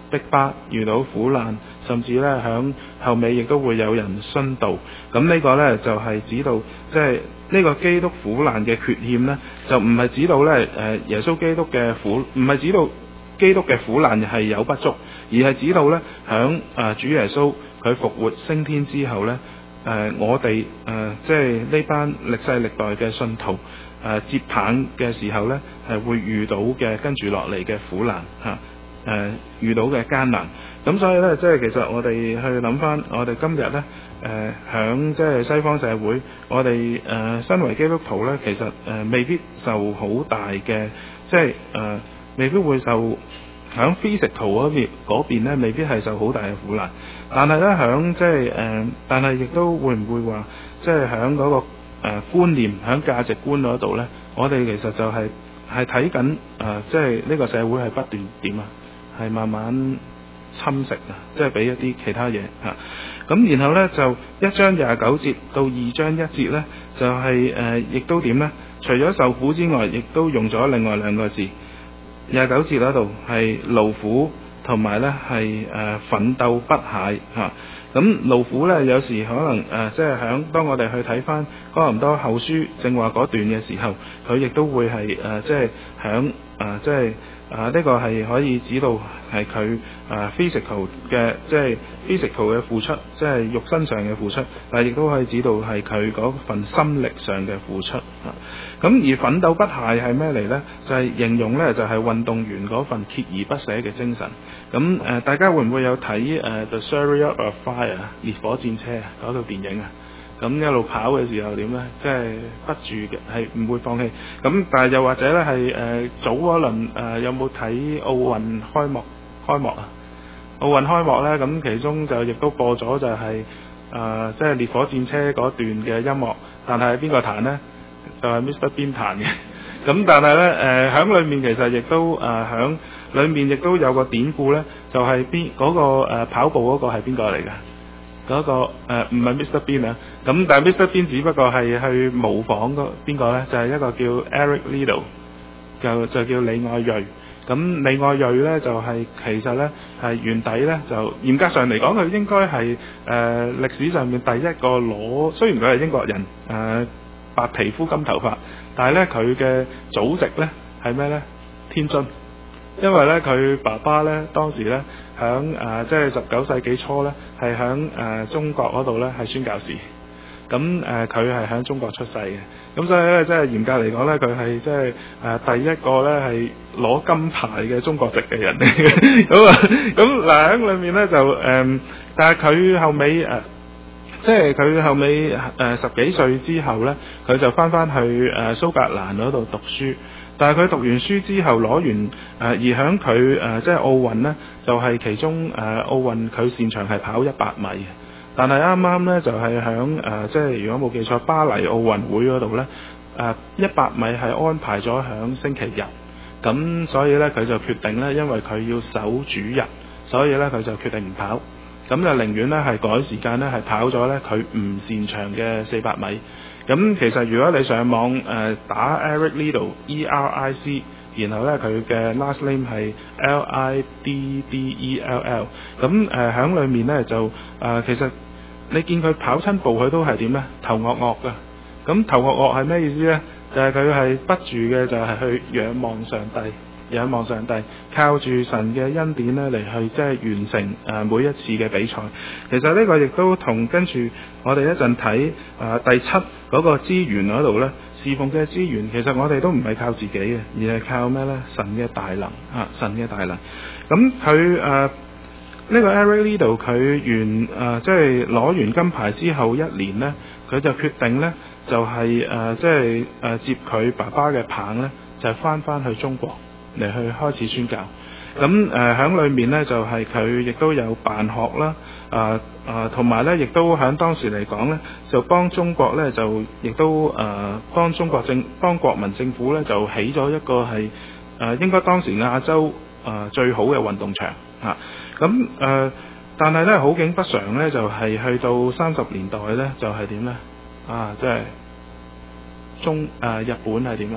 逼迫，遇到苦難，甚至咧響後尾亦都會有人殉道。咁呢個咧就係、是、指到即係呢個基督苦難嘅缺欠咧，就唔係指到咧誒耶穌基督嘅苦，唔係指到基督嘅苦難係有不足，而係指到咧響誒主耶穌佢復活升天之後咧，誒、呃、我哋誒、呃、即係呢班歷世歷代嘅信徒誒、呃、接棒嘅時候咧，係會遇到嘅跟住落嚟嘅苦難嚇。啊誒、呃、遇到嘅艱難，咁所以咧，即係其實我哋去諗翻，我哋今日咧，誒響即係西方社會，我哋誒、呃、身為基督徒咧，其實誒、呃、未必受好大嘅，即係誒、呃、未必會受響 physical 嗰邊嗰邊咧，未必係受好大嘅苦難。但係咧響即係誒，但係亦都會唔會話，即係響嗰個誒、呃、觀念，響價值觀嗰度咧，我哋其實就係係睇緊誒，即係呢個社會係不斷點啊？係慢慢侵蝕啊，即係俾一啲其他嘢嚇。咁然後呢，就一章廿九節到二章一節呢，就係、是、誒，亦、呃、都點呢？除咗受苦之外，亦都用咗另外兩個字。廿九節嗰度係勞苦，同埋呢係誒奮鬥不懈嚇。咁勞苦呢，有時可能誒、呃，即係響當我哋去睇翻哥林多後書正話嗰段嘅時候，佢亦都會係誒、呃，即係響誒，即係。啊！呢、這個係可以指到係佢啊 physical 嘅，即係 physical 嘅付出，即係肉身上嘅付出，但係亦都可以指到係佢嗰份心力上嘅付出啊。咁而奮鬥不懈係咩嚟呢？就係、是、形容呢，就係、是、運動員嗰份鍥而不捨嘅精神。咁誒、呃，大家會唔會有睇誒、呃、The Chariot of Fire 烈火戰車嗰套電影啊？咁一路跑嘅時候點呢？即係不住嘅，係唔會放棄。咁但係又或者呢，係誒、呃、早嗰輪、呃、有冇睇奧運開幕開幕啊？奧運開幕呢，咁其中就亦都播咗就係、是、誒、呃、即係烈火戰車嗰段嘅音樂，但係邊個彈呢？就係、是、Mister Bean 彈嘅。咁但係呢，誒響裏面其實亦都誒響裏面亦都有個典故呢，就係邊嗰個、呃、跑步嗰個係邊個嚟㗎？嗰、那個誒唔係 Mister Bean 啊，咁但係 Mister Bean 只不過係去模仿個邊個咧？就係、是、一個叫 Eric Liddell，就就叫李愛銳。咁李愛銳咧就係、是、其實咧係原底咧就嚴格上嚟講，佢應該係誒歷史上面第一個攞，雖然佢係英國人，誒、呃、白皮膚金頭髮，但係咧佢嘅祖籍咧係咩咧？天津。因為咧佢爸爸咧當時咧響誒即係十九世紀初咧係響誒中國嗰度咧係宣教士，咁誒佢係響中國出世嘅，咁所以咧即係嚴格嚟講咧佢係即係誒第一個咧係攞金牌嘅中國籍嘅人嚟嘅，咁啊咁嗱喺裏面咧就誒、呃，但係佢後尾誒。呃即係佢後尾誒、呃、十幾歲之後呢，佢就翻翻去誒、呃、蘇格蘭嗰度讀書。但係佢讀完書之後攞完誒、呃，而響佢誒即係奧運呢，就係、是、其中誒、呃、奧運佢擅長係跑一百米嘅。但係啱啱呢，就係響誒即係如果冇記錯巴黎奧運會嗰度呢，誒一百米係安排咗響星期日。咁所以呢，佢就決定呢，因為佢要守主日，所以呢，佢就決定唔跑。咁就寧願咧係改時間咧係跑咗咧佢唔擅長嘅四百米。咁其實如果你上網誒、呃、打 Eric Liddell E R I C， 然後咧佢嘅 last name 係 L I D D E L L， 咁誒響裏面咧就誒、呃、其實你見佢跑親步佢都係點咧？頭惡惡㗎。咁頭惡惡係咩意思咧？就係佢係不住嘅就係去仰望上帝。仰望上帝，靠住神嘅恩典咧嚟去即係完成誒、呃、每一次嘅比賽。其實呢個亦都同跟住我哋一陣睇誒第七嗰個資源嗰度咧，侍奉嘅資源其實我哋都唔係靠自己嘅，而係靠咩咧？神嘅大能啊！神嘅大能。咁佢誒呢個 Eric Liddell 佢完誒即係攞完金牌之後一年咧，佢就決定咧就係誒即係誒接佢爸爸嘅棒咧，就翻翻去中國。嚟去開始宣教，咁誒喺裏面呢，就係佢亦都有辦學啦，啊啊同埋呢亦都喺當時嚟講呢，就幫中國呢，就亦都誒、呃、幫中國政幫國民政府呢，就起咗一個係誒、呃、應該當時亞洲誒、呃、最好嘅運動場嚇，咁、啊、誒、呃、但係呢，好景不常呢，就係、是、去到三十年代呢，就係、是、點呢？啊即係中誒、呃、日本係點啊？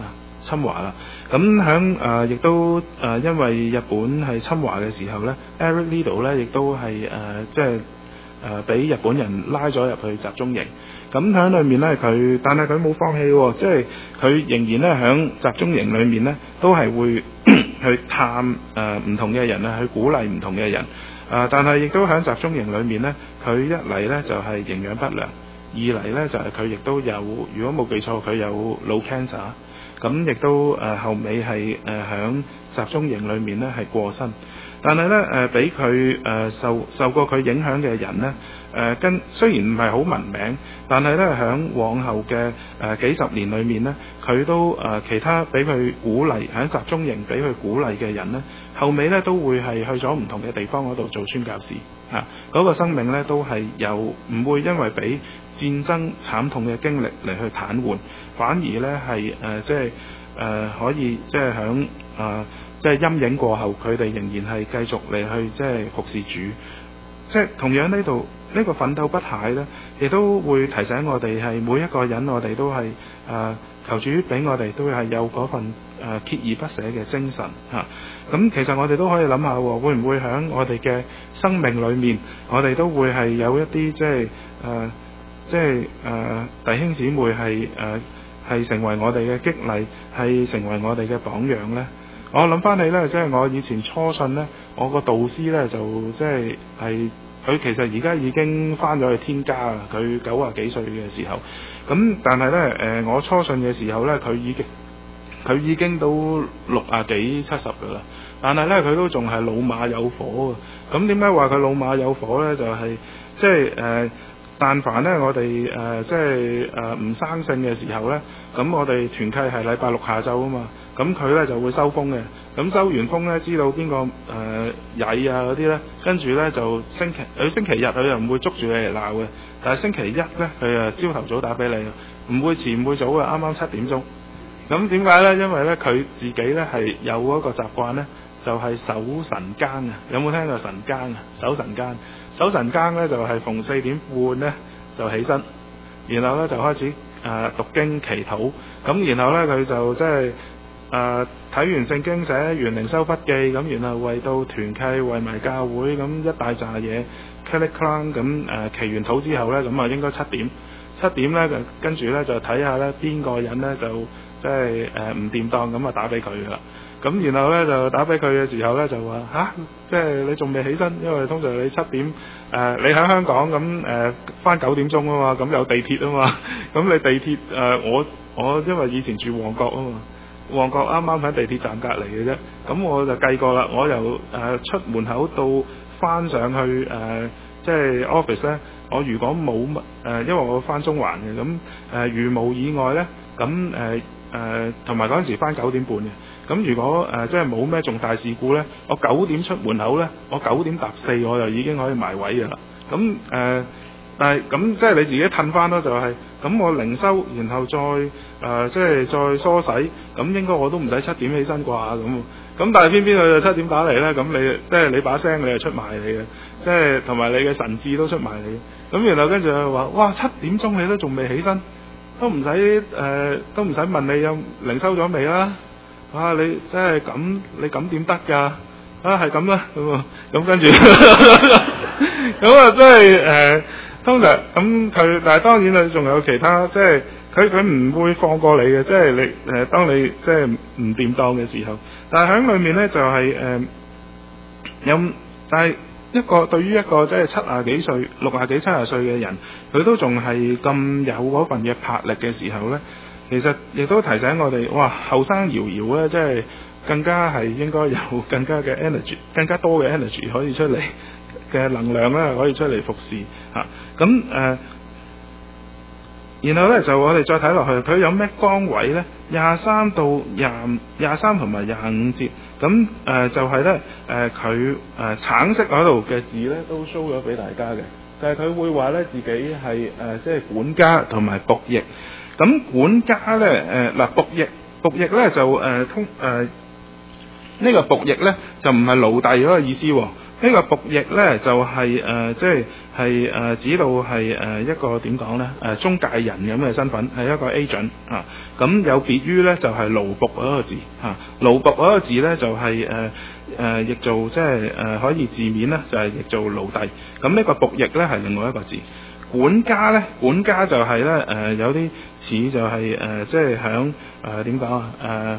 侵華啦。咁響誒亦都誒、呃、因為日本係侵華嘅時候咧 ，Eric Liddell 咧亦都係誒、呃、即係誒俾日本人拉咗入去集中營。咁喺裏面咧，佢但係佢冇放棄喎，即係佢仍然咧喺集中營裏面咧，都係會去探誒唔、呃、同嘅人啊，去鼓勵唔同嘅人。啊、呃，但係亦都喺集中營裏面咧，佢一嚟咧就係、是、營養不良，二嚟咧就係佢亦都有，如果冇記錯，佢有腦 cancer。咁亦都誒、呃、後尾係誒喺集中營裏面咧係過身。但係咧誒俾佢誒受受過佢影響嘅人咧，誒、呃、跟雖然唔係好聞名，但係咧喺往後嘅誒、呃、幾十年裏面咧，佢都誒、呃、其他俾佢鼓勵喺集中營俾佢鼓勵嘅人咧，後尾咧都會係去咗唔同嘅地方嗰度做宣教士嚇，嗰、啊那個生命咧都係有唔會因為俾戰爭慘痛嘅經歷嚟去癱瘓，反而咧係誒即係誒可以即係喺啊。即係陰影過後，佢哋仍然係繼續嚟去即係服侍主。即係同樣呢度呢個奮鬥不懈呢，亦都會提醒我哋係每一個人，我哋都係誒、呃、求主俾我哋都係有嗰份誒、呃、鍥而不捨嘅精神嚇。咁、啊、其實我哋都可以諗下，會唔會喺我哋嘅生命裏面，我哋都會係有一啲即係誒即係誒、呃、弟兄姊妹係誒係成為我哋嘅激勵，係成為我哋嘅榜樣呢？我諗翻起咧，即係我以前初信咧，我個導師咧就即係係佢其實而家已經翻咗去天家啦。佢九啊幾歲嘅時候，咁但係咧誒，我初信嘅時候咧，佢已經佢已經都六啊幾七十噶啦。但係咧，佢都仲係老馬有火嘅。咁點解話佢老馬有火咧？就係、是、即係誒。呃但凡咧，我哋誒、呃、即係誒唔生性嘅時候咧，咁我哋團契係禮拜六下晝啊嘛，咁佢咧就會收風嘅，咁收完風咧，知道邊個誒曳啊嗰啲咧，跟住咧就星期佢星期日佢又唔會捉住你嚟鬧嘅，但係星期一咧佢誒朝頭早打俾你，唔會遲唔會早嘅，啱啱七點鐘。咁點解咧？因為咧佢自己咧係有嗰個習慣咧。就係守晨更啊！有冇聽過晨更啊？守晨更，守晨更咧就係、是、逢四點半咧就起身，然後咧就開始誒、呃、讀經祈禱，咁然後咧佢就即係誒睇完聖經寫完靈修筆記，咁然後為到團契為埋教會咁一大扎嘢 click clang 咁誒祈完禱之後咧，咁啊應該七點七點咧跟住咧就睇下咧邊個人咧就即係誒唔掂當咁啊打俾佢噶啦。咁然後咧就打俾佢嘅時候咧就話吓、啊，即係你仲未起身，因為通常你七點誒、呃、你喺香港咁誒翻九點鐘啊嘛，咁有地鐵啊嘛，咁你地鐵誒、呃、我我因為以前住旺角啊嘛，旺角啱啱喺地鐵站隔離嘅啫，咁我就計過啦，我由誒、呃、出門口到翻上去誒、呃、即係 office 咧，我如果冇乜誒，因為我翻中環嘅，咁誒、呃、如無意外咧，咁誒誒同埋嗰陣時翻九點半嘅。咁如果誒、呃、即係冇咩重大事故咧，我九點出門口咧，我九點搭四我就已經可以埋位嘅啦。咁誒、呃，但係咁即係你自己褪翻咯，就係、是、咁我靈修，然後再誒、呃、即係再梳洗，咁應該我都唔使七點起身啩咁。咁但係偏偏佢就七點打嚟咧，咁你即係你把聲你係出賣你嘅，即係同埋你嘅神智都出賣你。咁然後跟住佢話：哇，七點鐘你都仲未起身，都唔使誒，都唔使問你有靈修咗未啦。啊！你真係咁，你咁點得㗎？啊，係咁啦，咁啊，咁跟住，咁啊，即係誒，通常咁佢，但係當然佢仲有其他，即係佢佢唔會放過你嘅，即係你誒、呃，當你即係唔掂當嘅時候，但係喺裏面咧就係、是、誒、呃、有，但係一個對於一個即係七啊幾歲、六啊幾、七啊歲嘅人，佢都仲係咁有嗰份嘅魄力嘅時候咧。其實亦都提醒我哋，哇！後生搖搖咧，即係更加係應該有更加嘅 energy， 更加多嘅 energy 可以出嚟嘅能量咧，可以出嚟服侍嚇。咁、啊、誒、呃，然後咧就我哋再睇落去，佢有咩崗位咧？廿三到廿廿三同埋廿五節，咁誒、呃、就係咧誒佢誒橙色嗰度嘅字咧都 show 咗俾大家嘅，就係、是、佢會話咧自己係誒、呃、即係管家同埋僕役。咁管家咧，誒嗱僕役，僕役咧就誒、呃、通誒、呃這個、呢個僕役咧就唔係奴隸嗰個意思喎， 呢個僕役咧就係誒即係係誒指到係誒一個點講咧誒中介人咁嘅身份，係一個 agent 啊。咁有別於咧就係奴僕嗰個字嚇，奴僕嗰個字咧就係誒誒譯做即係誒可以字面咧就係譯做奴隸。咁呢個僕役咧係另外一個字。管家咧，管家就係咧誒有啲似就係誒即係響誒點講啊誒。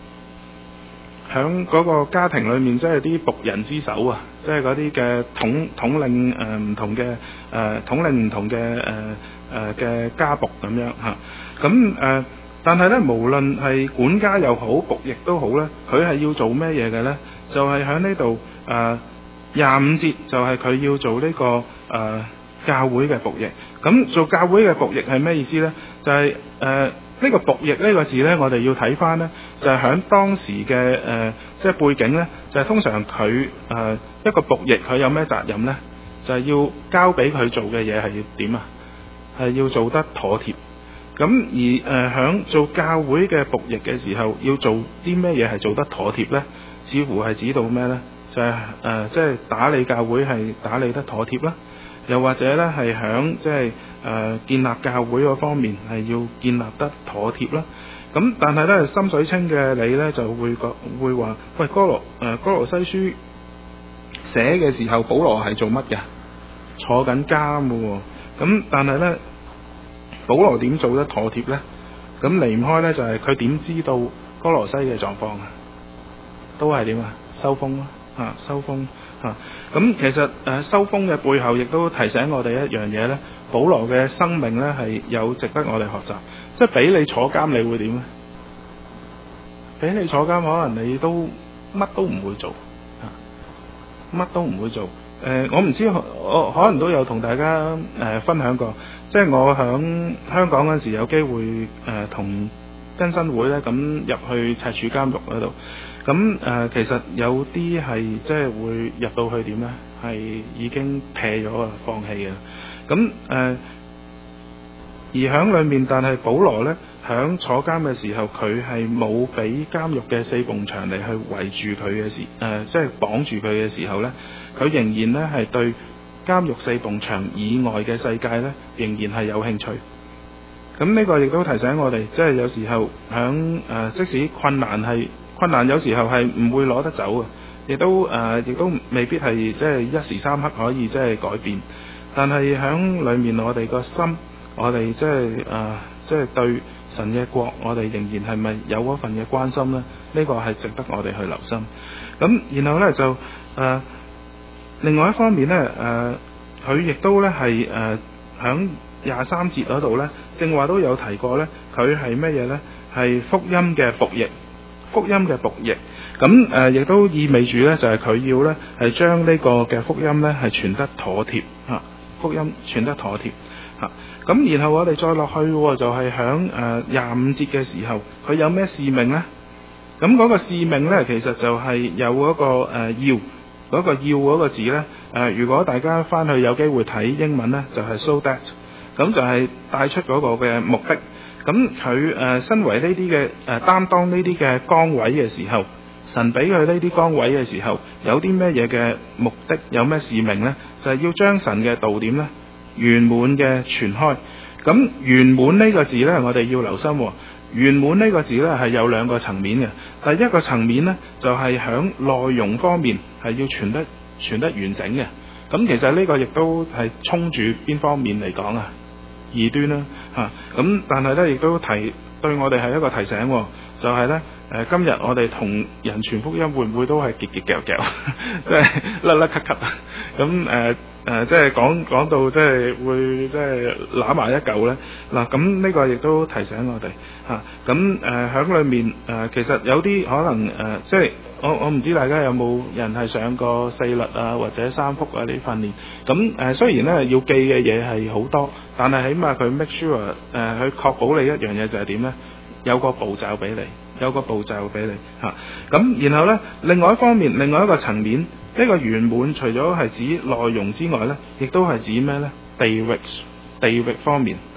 喺嗰個家庭裏面，即係啲僕人之首啊，即係嗰啲嘅統統領誒唔、呃、同嘅誒、呃、統領唔同嘅誒誒嘅家僕咁樣嚇。咁誒、呃，但係咧，無論係管家又好，僕役都好咧，佢係要做咩嘢嘅咧？就係喺呢度誒廿五節，就係佢要做呢、這個誒、呃、教會嘅僕役。咁做教會嘅僕役係咩意思咧？就係、是、誒。呃呢個僕役呢個字呢，我哋要睇翻呢，就係、是、喺當時嘅誒、呃，即係背景呢，就係、是、通常佢誒、呃、一個僕役佢有咩責任呢？就係、是、要交俾佢做嘅嘢係要點啊？係要做得妥帖。咁而誒喺、呃、做教會嘅僕役嘅時候，要做啲咩嘢係做得妥帖呢？似乎係指到咩呢？就係、是、誒、呃、即係打理教會係打理得妥帖啦。又或者咧，係響即係誒建立教會嗰方面係要建立得妥帖啦。咁但係咧，心水清嘅你咧就會覺會話：喂，哥羅誒哥羅西書寫嘅時候，保羅係做乜嘅？坐緊監嘅喎。咁但係咧，保羅點做得妥帖咧？咁離唔開咧，就係佢點知道哥羅西嘅狀況啊？都係點啊？收風咯，嚇收風。啊，咁其實誒收風嘅背後，亦都提醒我哋一樣嘢咧。保羅嘅生命咧係有值得我哋學習，即係俾你坐監，你會點咧？俾你坐監，可能你都乜都唔會做，啊，乜都唔會做。誒、呃，我唔知我可能都有同大家誒、呃、分享過，即係我響香港嗰陣時有機會誒同更新會咧咁入去赤柱監獄嗰度。咁誒、呃，其實有啲係即係會入到去點呢？係已經撇咗啊，放棄嘅。咁誒、呃，而喺裏面，但係保羅呢，喺坐監嘅時候，佢係冇俾監獄嘅四埲牆嚟去圍住佢嘅時，誒、呃，即係綁住佢嘅時候呢，佢仍然呢係對監獄四埲牆以外嘅世界呢，仍然係有興趣。咁呢個亦都提醒我哋，即係有時候喺誒、呃，即使困難係。困難有時候係唔會攞得走嘅，亦都誒，亦、呃、都未必係即係一時三刻可以即係改變。但係喺裏面，我哋個心，我哋即係誒，即係對神嘅國，我哋仍然係咪有嗰份嘅關心呢？呢、這個係值得我哋去留心。咁然後呢，就誒、呃，另外一方面呢，誒、呃，佢亦都咧係誒喺廿三節嗰度呢，正話都有提過呢，佢係乜嘢呢？係福音嘅僕役。福音嘅僕役，咁誒亦都意味住咧，就係、是、佢要咧係將呢個嘅福音咧係傳得妥帖嚇，福音傳得妥帖嚇。咁、啊、然後我哋再落去，就係響誒廿五節嘅時候，佢有咩使命咧？咁嗰個使命咧，其實就係有嗰、那個誒、呃、要嗰、那個要嗰個字咧。誒、呃，如果大家翻去有機會睇英文咧，就係、是、so that，咁就係帶出嗰個嘅目的。咁佢誒身為呢啲嘅誒擔當呢啲嘅崗位嘅時候，神俾佢呢啲崗位嘅時候，有啲咩嘢嘅目的，有咩使命呢？就係、是、要將神嘅道點呢圓滿嘅傳開。咁圓滿呢個字呢，我哋要留心、哦。圓滿呢個字呢，係有兩個層面嘅。第一個層面呢，就係響內容方面係要傳得傳得完整嘅。咁其實呢個亦都係衝住邊方面嚟講啊？異端啦嚇，咁、啊、但係咧亦都提對我哋係一個提醒、哦，就係咧誒今日我哋同人傳福音會唔會都係結結夾夾，即係甩甩咳咳，咁誒誒即係講講到即係會即係攬埋一嚿咧嗱，咁呢個亦都提醒我哋嚇，咁誒喺裏面誒、呃、其實有啲可能誒、呃、即係。我我唔知大家有冇人係上過四律啊或者三福啊呢啲訓練，咁誒、呃、雖然咧要記嘅嘢係好多，但係起碼佢 make sure 誒、呃、去確保你一樣嘢就係點咧？有個步驟俾你，有個步驟俾你嚇。咁、啊、然後咧，另外一方面，另外一個層面，呢、這個圓滿除咗係指內容之外咧，亦都係指咩咧？地域地域方面，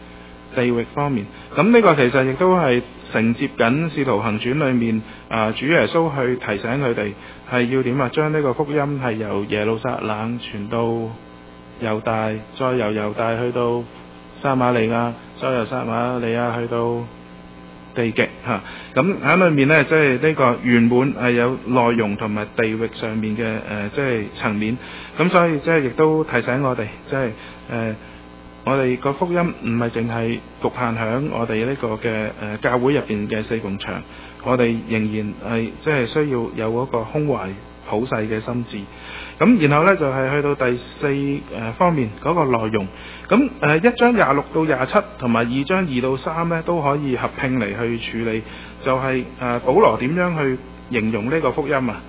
地域方面。咁呢個其實亦都係承接緊《使徒行傳》裏面啊，主耶穌去提醒佢哋係要點啊，將呢個福音係由耶路撒冷傳到猶大，再由猶大去到撒瑪利亞，再由撒瑪利亞去到地極嚇。咁喺裏面呢，即係呢個圓滿係有內容同埋地域上面嘅誒，即係層面。咁所以即係亦都提醒我哋，即係誒我哋個福音唔係淨係局限喺我哋呢個嘅誒、呃、教會入邊嘅四埲牆，我哋仍然係即係需要有嗰個胸懷普世嘅心智。咁然後呢，就係、是、去到第四誒、呃、方面嗰、那個內容。咁誒、呃、一章廿六到廿七同埋二章二到三呢，都可以合併嚟去處理，就係、是、誒、呃、保羅點樣去形容呢個福音啊？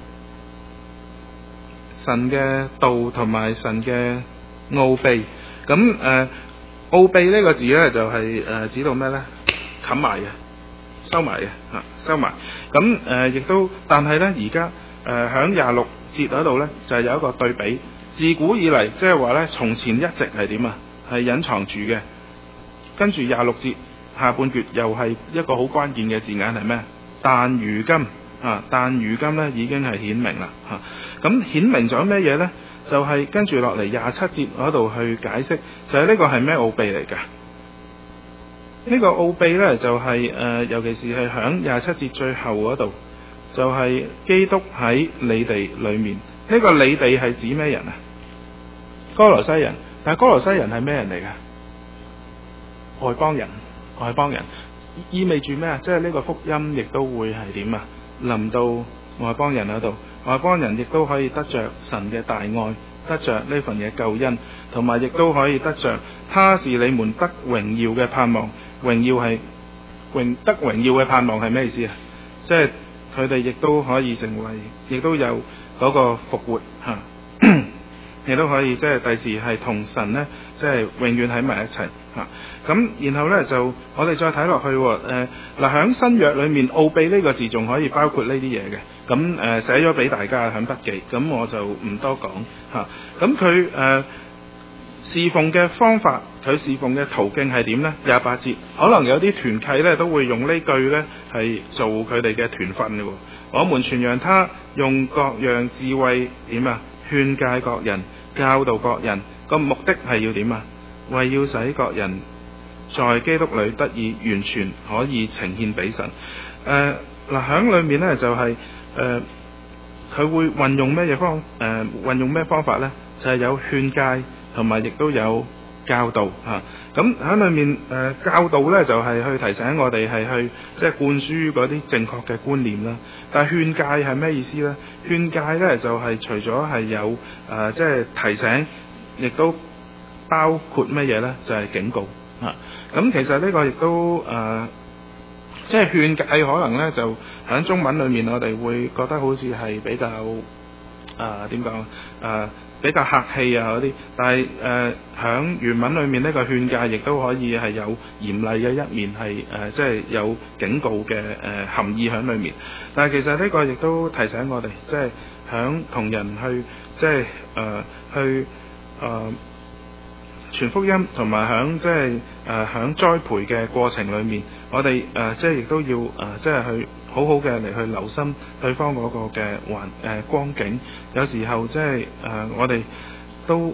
神嘅道同埋神嘅奧秘。咁誒、呃、奧秘呢個字呢，就係、是、誒、呃、指到咩呢？冚埋嘅，收埋嘅嚇，收埋。咁誒亦都，但係呢，而家誒喺廿六節嗰度呢，就係、是、有一個對比。自古以嚟，即係話呢，從前一直係點啊？係隱藏住嘅。跟住廿六節下半橛又係一個好關鍵嘅字眼係咩？但如今啊，但如今呢已經係顯明啦嚇。咁、啊、顯明咗咩嘢呢？就係、是、跟住落嚟廿七節嗰度去解釋，就係、是、呢個係咩奧秘嚟㗎？呢、這個奧秘呢，就係、是、誒、呃，尤其是係響廿七節最後嗰度，就係、是、基督喺你哋裏面。呢、這個你哋係指咩人啊？哥羅西人。但係哥羅西人係咩人嚟㗎？外邦人，外邦人意味住咩啊？即係呢個福音亦都會係點啊？臨到外邦人嗰度，外邦人亦都可以得着神嘅大愛，得着呢份嘅救恩，同埋亦都可以得着他是你們得榮耀嘅盼望。榮耀係榮得榮耀嘅盼望係咩意思啊？即係佢哋亦都可以成為，亦都有嗰個復活嚇。亦都可以即係第時係同神呢，即係永遠喺埋一齊嚇。咁、啊、然後呢，就我哋再睇落去誒嗱，喺新約裏面奧秘呢個字仲可以包括呢啲嘢嘅。咁誒、呃、寫咗俾大家喺筆記，咁我就唔多講嚇。咁佢誒侍奉嘅方法，佢侍奉嘅途徑係點呢？廿八節可能有啲團契呢都會用呢句呢係做佢哋嘅團訓嘅喎。我們傳揚他用各樣智慧點啊？勸誡各人，教導各人，個目的係要點啊？為要使各人在基督裏得以完全，可以呈獻俾神。誒嗱喺裏面呢，就係誒佢會運用咩嘢方誒、呃、運用咩方法呢？就係、是、有勸誡同埋亦都有教導嚇。咁、啊、喺裏面誒、呃、教導呢，就係、是、去提醒我哋係去即係灌輸嗰啲正確嘅觀念啦。但係勸誡係咩意思呢？勸誡呢，就係、是、除咗係有誒、呃、即係提醒，亦都包括乜嘢呢？就係、是、警告啊。咁其實呢個亦都誒、呃、即係勸誡可能呢，就喺中文裏面我哋會覺得好似係比較誒點講誒比較客氣啊嗰啲，但係誒喺原文裏面呢個勸誡亦都可以係有嚴厲嘅一面，係誒、呃、即係有警告嘅誒、呃、含義喺裏面。但係其實呢個亦都提醒我哋，即係喺同人去即係誒、呃、去誒、呃、傳福音，同埋喺即係誒喺栽培嘅過程裏面，我哋誒、呃、即係亦都要誒、呃、即係去好好嘅嚟去留心對方嗰個嘅環誒光景。有時候即係誒、呃、我哋都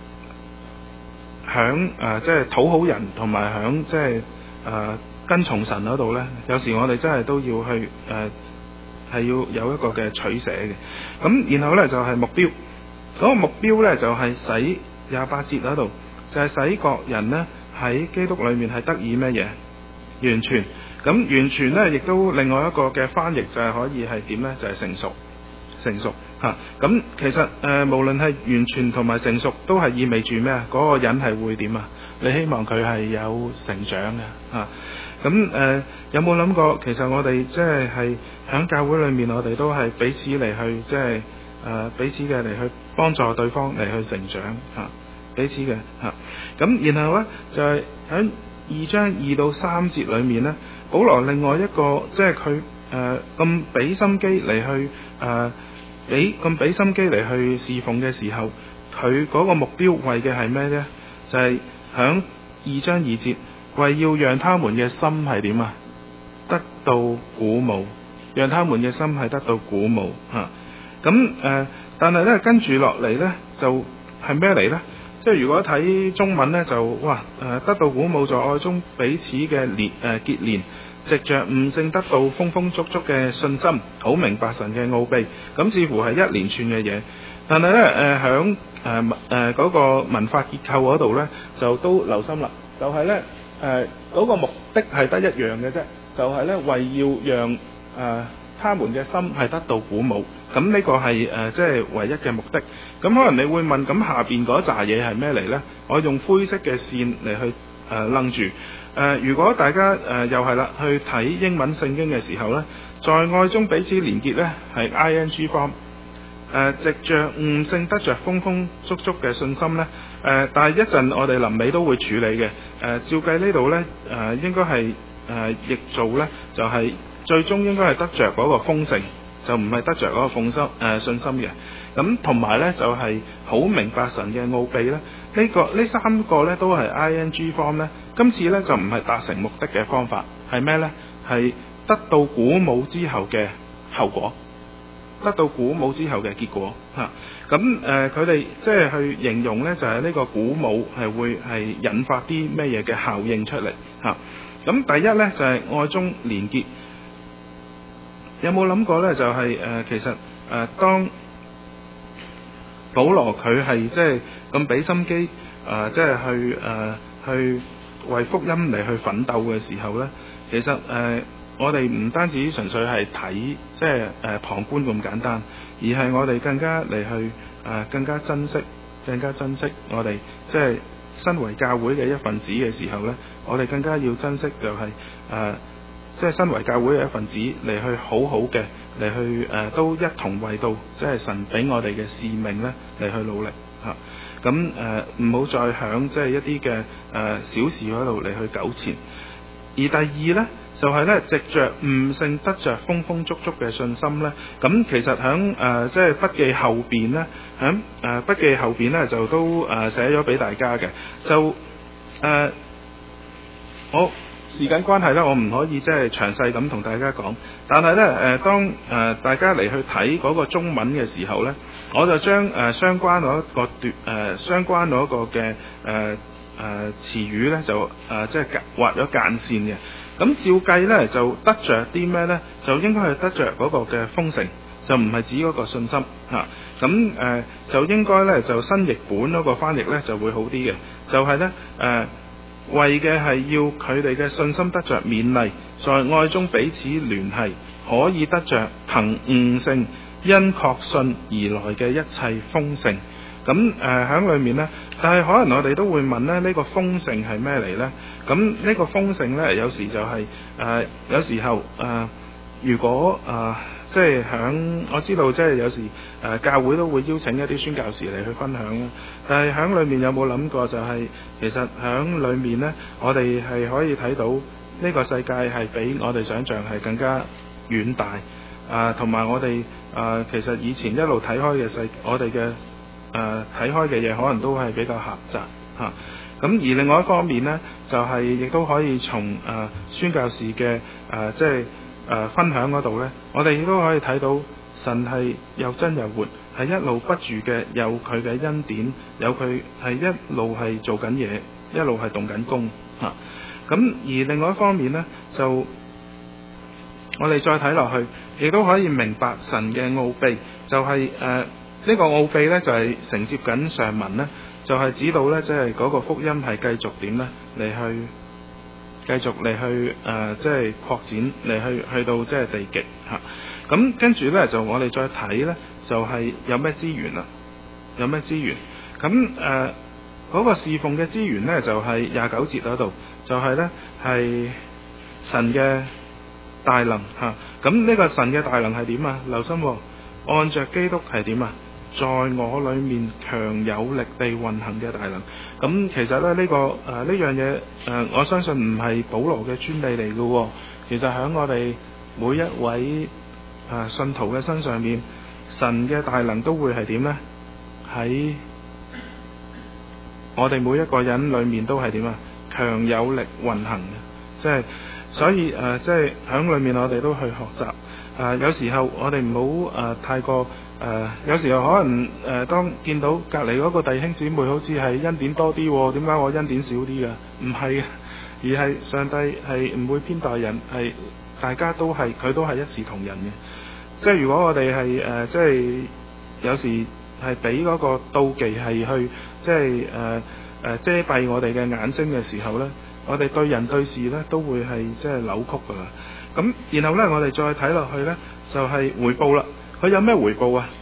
響誒、呃、即係討好人，同埋響即係誒、呃、跟從神嗰度咧，有時我哋真係都要去誒係、呃、要有一個嘅取捨嘅。咁然後咧就係、是、目標，嗰、那個目標咧就係、是、使廿八節嗰度就係、是、使各人咧喺基督裏面係得以咩嘢完全。咁完全咧，亦都另外一個嘅翻譯就係可以係點咧？就係、是、成熟，成熟嚇。咁、啊、其實誒、呃，無論係完全同埋成熟，都係意味住咩啊？嗰、那個人係會點啊？你希望佢係有成長嘅嚇。咁、啊、誒、呃，有冇諗過？其實我哋即係係喺教會裏面，我哋都係彼此嚟去即係誒彼此嘅嚟去幫助對方嚟去成長嚇、啊，彼此嘅嚇。咁、啊、然後咧就係、是、喺二章二到三節裏面咧。保羅另外一個即係佢誒咁俾心機嚟去誒俾咁俾心機嚟去侍奉嘅時候，佢嗰個目標為嘅係咩呢？就係、是、響二章二節， 為要讓他們嘅心係點啊？得到鼓舞，讓他們嘅心係得到鼓舞嚇。咁誒、呃，但係咧跟住落嚟咧就係咩嚟咧？即係如果睇中文咧就哇誒、呃，得到鼓舞在愛中彼此嘅連誒結連，藉着悟性得到豐豐足足嘅信心，好明白神嘅奧秘。咁似乎係一連串嘅嘢，但係咧誒響誒誒嗰個文化結構嗰度咧就都留心啦，就係咧誒嗰個目的係得一樣嘅啫。就係咧，為要讓誒、呃、他們嘅心係得到鼓舞，咁呢個係誒即係唯一嘅目的。咁可能你會問，咁下邊嗰扎嘢係咩嚟呢？我用灰色嘅線嚟去誒楞住誒。如果大家誒、呃、又係啦，去睇英文聖經嘅時候呢，在愛中彼此連結呢係 I N G form。誒，藉着悟性得着豐豐足足嘅信心呢。誒、呃，但係一陣我哋臨尾都會處理嘅。誒、呃，照計呢度呢，誒、呃、應該係。誒、呃，譯做呢，就係、是、最終應該係得着嗰個豐盛，就唔係得着嗰個豐心誒信心嘅。咁同埋呢，就係、是、好明白神嘅奧秘咧。呢、這個呢三個呢，都係 I N G form 呢。今次呢，就唔係達成目的嘅方法，係咩呢？係得到鼓舞之後嘅後果，得到鼓舞之後嘅結果嚇。咁誒，佢哋即係去形容呢，就係、是、呢個鼓舞係會係引發啲咩嘢嘅效應出嚟嚇。啊。咁第一呢，就係、是、愛中連結，有冇諗過呢？就係、是、誒、呃、其實誒、呃、當保羅佢係即係咁俾心機誒，即、呃、係、就是、去誒、呃、去為福音嚟去奮鬥嘅時候呢，其實誒、呃、我哋唔單止純粹係睇即係誒旁觀咁簡單，而係我哋更加嚟去誒、呃、更加珍惜，更加珍惜我哋即係。身為教會嘅一份子嘅時候呢，我哋更加要珍惜就係、是、誒，即、呃、係、就是、身為教會嘅一份子嚟去好好嘅嚟去誒、呃，都一同為到即係神俾我哋嘅使命呢嚟去努力嚇。咁誒唔好再響即係一啲嘅誒小事嗰度嚟去糾纏。而第二呢，就係、是、呢，藉着悟性得着豐豐足足嘅信心呢。咁其實響誒即係筆記後邊呢，響誒、呃、筆記後邊呢，就都誒寫咗俾大家嘅。就誒、呃、我時間關係呢，我唔可以即係詳細咁同大家講。但係呢，誒、呃、當誒、呃、大家嚟去睇嗰個中文嘅時候呢，我就將誒、呃、相關嗰一個段誒相關嗰一個嘅誒。呃誒、呃、詞語咧就誒、呃、即係畫咗間線嘅，咁照計咧就得着啲咩咧？就應該係得着嗰個嘅豐盛，就唔係指嗰個信心嚇。咁、啊、誒、呃、就應該咧就新譯本嗰個翻譯咧就會好啲嘅，就係咧誒為嘅係要佢哋嘅信心得着勉勵，在愛中彼此聯繫，可以得着憑悟性因確信而來嘅一切豐盛。咁誒喺裏面呢，但係可能我哋都會問咧，呢、這個豐盛係咩嚟呢？咁呢個豐盛呢，有時就係、是、誒、呃，有時候誒、呃，如果誒、呃，即係響我知道，即係有時誒、呃，教會都會邀請一啲宣教士嚟去分享啦。但係喺裏面有冇諗過、就是，就係其實喺裏面呢，我哋係可以睇到呢個世界係比我哋想象係更加遠大啊，同、呃、埋我哋誒、呃，其實以前一路睇開嘅世，我哋嘅。誒睇、呃、開嘅嘢可能都係比較狹窄嚇，咁、啊、而另外一方面呢，就係、是、亦都可以從誒、呃、宣教士嘅誒、呃、即係誒、呃、分享嗰度呢，我哋亦都可以睇到神係又真又活，係一路不住嘅有佢嘅恩典，有佢係一路係做緊嘢，一路係動緊工嚇。咁、啊、而另外一方面呢，就我哋再睇落去，亦都可以明白神嘅奧秘，就係、是、誒。呃呢個奧秘呢，就係、是、承接緊上文呢，就係、是、指到呢，即係嗰個福音係繼續點呢？嚟去繼續嚟去誒、呃，即係擴展嚟去去到即係地極嚇。咁、啊、跟住呢，就我哋再睇呢，就係、是、有咩資源啊？有咩資源？咁誒嗰個侍奉嘅資源呢，就係廿九節嗰度，就係、是、呢，係神嘅大能嚇。咁、啊、呢個神嘅大能係點啊？留心、哦，按着基督係點啊？在我裏面強有力地運行嘅大能，咁其實咧呢、這個誒呢、呃、樣嘢誒、呃，我相信唔係保羅嘅專利嚟嘅、哦，其實喺我哋每一位誒、呃、信徒嘅身上面，神嘅大能都會係點呢？喺我哋每一個人裏面都係點啊？ 強有力運行嘅，即係所以誒、呃，即係喺裏面我哋都去學習。誒、呃、有時候我哋唔好誒太過誒、呃，有時候可能誒、呃、當見到隔離嗰個弟兄姊妹好似係恩典多啲喎，點解我恩典少啲嘅？唔係嘅，而係上帝係唔會偏待人，係大家都係佢都係一視同仁嘅。即係如果我哋係誒，即係有時係俾嗰個妒忌係去，即係誒誒遮蔽我哋嘅眼睛嘅時候呢，我哋對人對事呢都會係即係扭曲噶啦。咁然後呢，我哋再睇落去呢，就係、是、回報啦。佢有咩回報啊？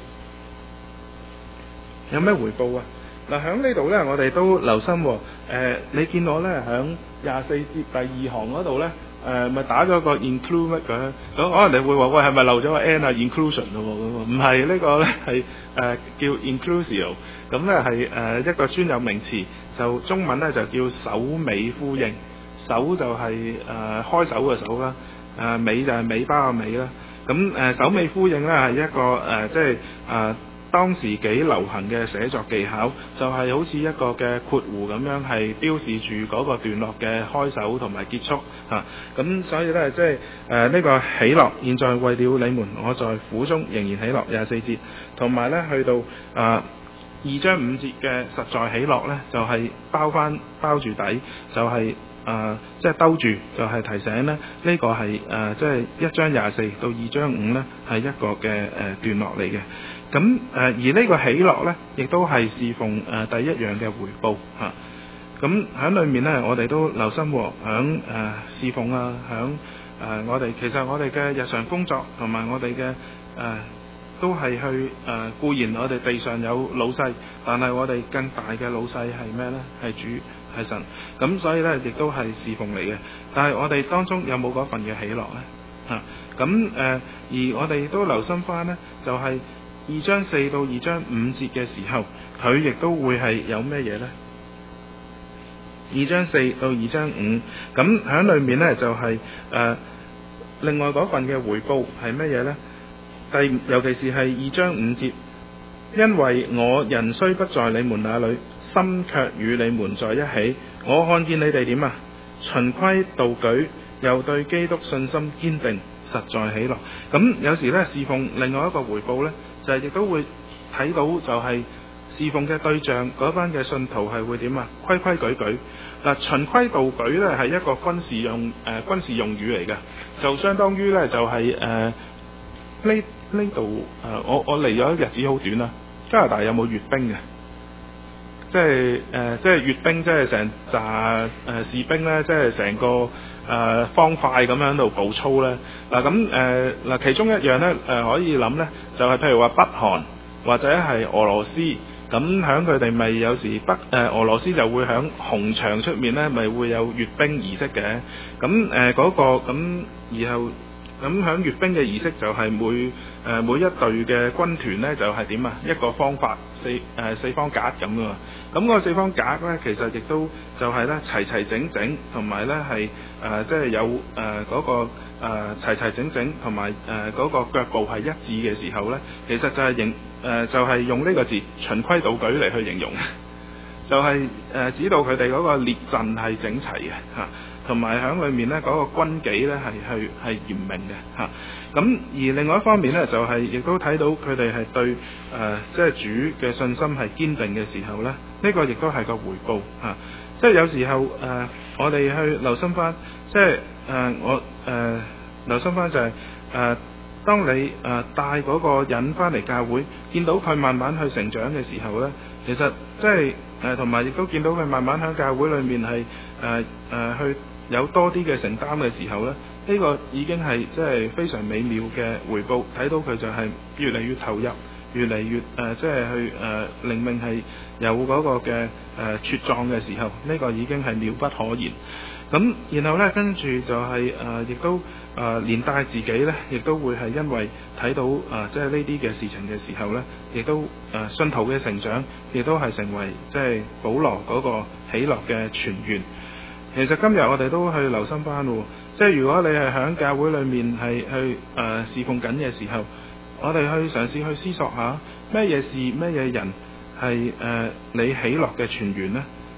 有咩回報啊？嗱，喺呢度呢，我哋都留心喎、哦呃。你見我呢，喺廿四節第二行嗰度呢。誒咪、呃、打咗個 include 乜嘅，咁可能你會話喂係咪漏咗個 n 啊 inclusion 咯喎，唔係呢個咧係誒叫 inclusio， 咁咧係誒一個專有名詞，就中文咧就叫首尾呼應，首就係、是、誒、呃、開手嘅手啦，誒、呃、尾就係尾巴嘅尾啦，咁誒首尾呼應咧係一個誒、呃、即係誒。呃當時幾流行嘅寫作技巧，就係、是、好似一個嘅括弧咁樣，係標示住嗰個段落嘅開首同埋結束嚇。咁、啊、所以呢，即係誒呢個喜樂，現在為了你們，我在苦中仍然喜樂。廿四節，同埋呢去到啊二章五節嘅實在喜樂呢，就係、是、包翻包住底，就係、是。誒即係兜住，就係、是、提醒咧，呢、這個係誒即係一章廿四到二章五呢，係一個嘅誒、呃、段落嚟嘅。咁誒、呃、而呢個喜樂呢，亦都係侍奉誒、呃、第一樣嘅回報嚇。咁喺裏面呢，我哋都留心喎，響誒侍奉啊，響誒、呃、我哋其實我哋嘅日常工作同埋我哋嘅誒都係去誒、呃、固然我哋地上有老細，但係我哋更大嘅老細係咩呢？係主。係神，咁所以咧亦都係侍奉嚟嘅。但係我哋當中有冇嗰份嘅喜樂呢？啊，咁誒、呃，而我哋都留心翻呢，就係、是、二章四到二章五節嘅時候，佢亦都會係有咩嘢呢？二章四到二章五，咁喺裏面呢，就係、是、誒、呃，另外嗰份嘅回報係乜嘢呢？第尤其是係二章五節。因為我人雖不在你們那裏，心卻與你們在一起。我看見你哋點啊？循規蹈矩，又對基督信心堅定，實在喜樂。咁有時呢，侍奉另外一個回報呢，就係、是、亦都會睇到就係侍奉嘅對象嗰班嘅信徒係會點啊？規規矩矩。嗱，循規蹈矩呢係一個軍事用誒、呃、軍事用語嚟嘅，就相當於呢，就係誒呢呢度誒我我嚟咗日子好短啦。加拿大有冇閱兵嘅？即係誒、呃，即係閱兵，即係成紮誒士兵咧，即係成個誒、呃、方塊咁樣喺度步操咧。嗱咁誒嗱，其中一樣咧誒、呃、可以諗咧，就係、是、譬如話北韓或者係俄羅斯，咁響佢哋咪有時北誒、呃、俄羅斯就會響紅場出面咧，咪會有閱兵儀式嘅。咁誒嗰個咁然後。咁響閱兵嘅儀式就係每誒、呃、每一隊嘅軍團呢，就係點啊？一個方法四誒、呃、四方格咁噶嘛。咁、那個四方格呢，其實亦都就係咧齊齊整整，同埋呢係誒即係有誒嗰、呃那個誒、呃、齊齊整整，同埋誒嗰個腳步係一致嘅時候呢，其實就係形誒就係、是、用呢個字循規蹈矩嚟去形容，就係、是、誒、呃、指導佢哋嗰個列陣係整齊嘅嚇。同埋喺裏面呢，嗰、那個軍紀呢係係係嚴明嘅嚇。咁、啊、而另外一方面呢，就係、是、亦都睇到佢哋係對誒即係主嘅信心係堅定嘅時候呢，呢、這個亦都係個回報嚇、啊。即係有時候誒、呃，我哋去留心翻，即係誒、呃、我誒、呃、留心翻就係、是、誒、呃，當你誒、呃、帶嗰個人翻嚟教會，見到佢慢慢去成長嘅時候呢，其實即係誒同埋亦都見到佢慢慢喺教會裏面係誒誒去。有多啲嘅承擔嘅時候呢，呢、這個已經係即係非常美妙嘅回報。睇到佢就係越嚟越投入，越嚟越誒、呃、即係去誒、呃、靈命係有嗰個嘅誒茁壯嘅時候，呢、這個已經係妙不可言。咁然後呢，跟住就係、是、誒、呃、亦都誒、呃、連帶自己呢，亦都會係因為睇到誒、呃、即係呢啲嘅事情嘅時候呢，亦都誒、呃、信徒嘅成長，亦都係成為即係保羅嗰個喜樂嘅泉源。其實今日我哋都去留心翻喎，即係如果你係喺教會裏面係去誒、呃、侍奉緊嘅時候，我哋去嘗試去思索下咩嘢事咩嘢人係誒、呃、你喜樂嘅泉源呢？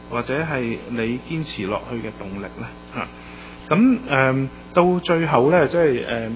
或者係你堅持落去嘅動力呢？嚇、咁、誒到最後呢，即係誒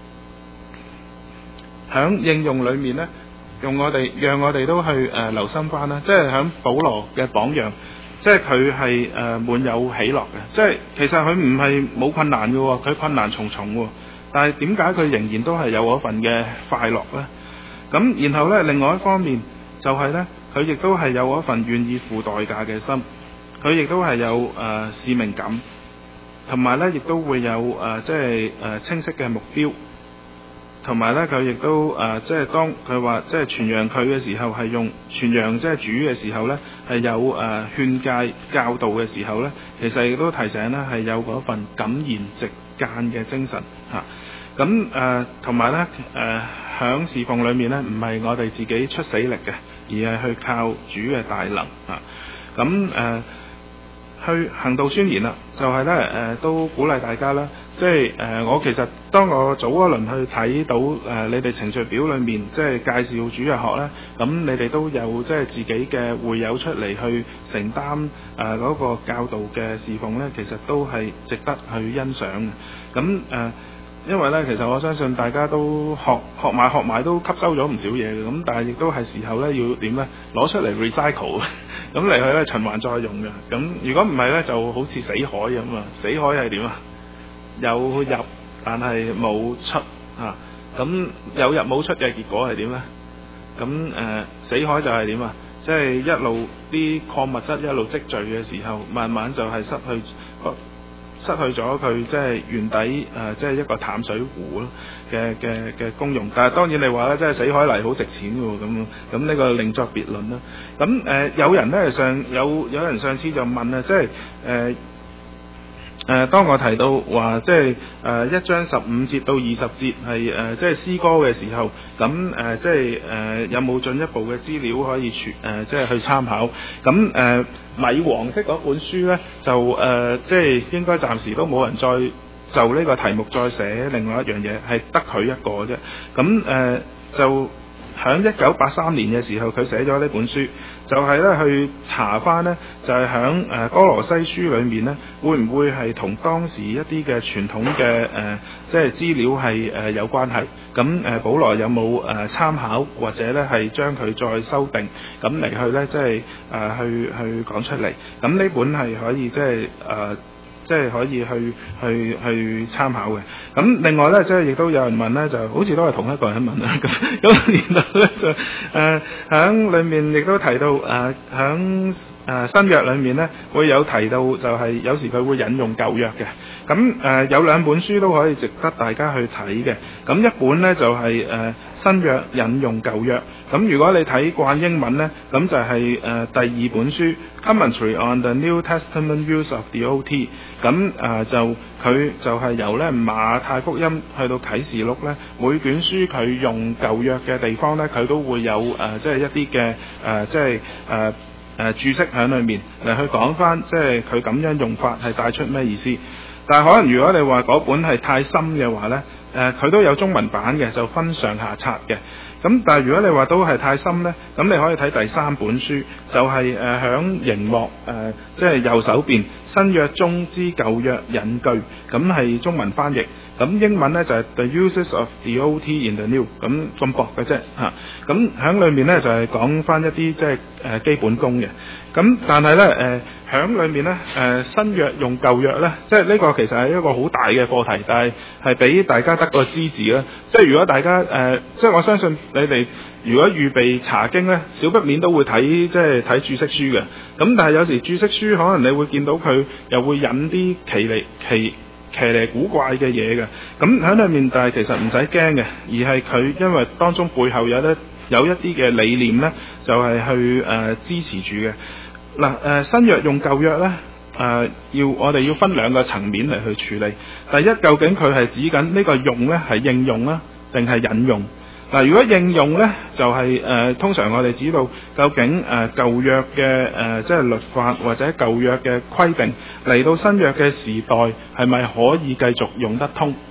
喺應用裏面呢，用我哋讓我哋都去誒、呃、留心翻啦，即係喺保羅嘅榜樣，即係佢係誒滿有喜樂嘅，即係其實佢唔係冇困難嘅喎，佢困難重重喎，但係點解佢仍然都係有嗰份嘅快樂呢？咁然後呢，另外一方面就係呢，佢亦都係有嗰份願意付代價嘅心，佢亦都係有誒、呃、使命感，同埋呢亦都會有誒、呃、即係誒、呃、清晰嘅目標。同埋咧，佢亦都誒、呃，即係當佢話即係傳揚佢嘅時候，係用傳揚即係主嘅時候咧，係有誒、呃、勸誡教導嘅時候咧，其實亦都提醒咧係有嗰份敢言直諫嘅精神嚇。咁誒同埋咧誒響侍奉裏面咧，唔係我哋自己出死力嘅，而係去靠主嘅大能嚇。咁、啊、誒。呃去行道宣言啦，就係咧誒，都鼓勵大家啦。即係誒、呃，我其實當我早一輪去睇到誒、呃，你哋程序表裏面即係介紹主日學咧，咁你哋都有即係自己嘅會友出嚟去承擔誒嗰、呃那個教導嘅侍奉咧，其實都係值得去欣賞嘅。咁誒。呃因為咧，其實我相信大家都學學埋學埋都吸收咗唔少嘢嘅，咁但係亦都係時候咧要點咧攞出嚟 recycle，咁嚟去咧循環再用嘅。咁如果唔係咧，就好似死海咁啊！死海係點啊？有入但係冇出啊！咁有入冇出嘅結果係點咧？咁誒、呃、死海就係點啊？即係一路啲礦物質一路積聚嘅時候，慢慢就係失去。失去咗佢即係原底誒、呃，即係一個淡水湖咯嘅嘅嘅功用。但係當然你話咧，即係死海泥好值錢嘅喎，咁咁呢個另作別論啦。咁誒、呃、有人咧上有有人上次就問啊，即係誒。呃誒、呃，當我提到話即係誒、呃、一章十五節到二十節係誒即係詩歌嘅時候，咁誒、呃、即係誒、呃、有冇進一步嘅資料可以傳誒、呃、即係去參考？咁誒、呃、米黃色嗰本書咧就誒、呃、即係應該暫時都冇人再就呢個題目再寫另外一樣嘢，係得佢一個啫。咁誒、呃、就喺一九八三年嘅時候，佢寫咗呢本書。就係咧去查翻呢，就係響誒歌羅西書裏面呢，會唔會係同當時一啲嘅傳統嘅誒、呃，即係資料係誒、呃、有關係？咁誒、呃、保羅有冇誒、呃、參考，或者咧係將佢再修訂，咁嚟去咧即係誒、呃、去去講出嚟？咁呢本係可以即係誒。呃即係可以去去去參考嘅。咁另外咧，即係亦都有人問咧，就好似都係同一個人問啦。咁咁然後咧就誒喺裏面亦都提到誒喺誒新約裏面咧會有提到，就係有時佢會引用舊約嘅。咁誒、呃、有兩本書都可以值得大家去睇嘅。咁一本咧就係、是、誒、呃、新約引用舊約。咁如果你睇慣英文咧，咁就係、是、誒、呃、第二本書 Commentary on the New Testament Use of the O T。咁誒、呃、就佢就係由咧馬太福音去到啟示錄咧，每卷書佢用舊約嘅地方咧，佢都會有誒、呃、即係一啲嘅誒即係誒誒注釋喺裏面嚟去講翻，即係佢咁樣用法係帶出咩意思。但係可能如果你話嗰本係太深嘅話咧，誒、呃、佢都有中文版嘅，就分上下冊嘅。咁但係如果你話都係太深呢，咁你可以睇第三本書，就係誒響熒幕誒、呃，即係右手邊新約中之舊約引據，咁係中文翻譯。咁英文呢就係、是、The Uses of the O T in the New， 咁咁薄嘅啫嚇。咁喺裏面呢就係、是、講翻一啲即係誒基本功嘅。咁但係呢，誒喺裏面呢，誒、呃、新約用舊約呢，即係呢個其實係一個好大嘅課題，但係係俾大家得個知字啦。即係如果大家誒、呃，即係我相信你哋如果預備查經呢，少不免都會睇即係睇注釋書嘅。咁但係有時注釋書可能你會見到佢又會引啲奇離奇奇離古怪嘅嘢嘅。咁喺裏面，但係其實唔使驚嘅，而係佢因為當中背後有一有一啲嘅理念呢，就係、是、去誒、呃、支持住嘅。嗱誒、呃、新約用舊約呢，誒、呃、要我哋要分兩個層面嚟去處理。第一，究竟佢係指緊呢個用呢係應用啊，定係引用？嗱、呃，如果應用呢，就係、是、誒、呃、通常我哋知道究竟誒、呃、舊約嘅誒、呃、即係律法或者舊約嘅規定嚟到新約嘅時代係咪可以繼續用得通？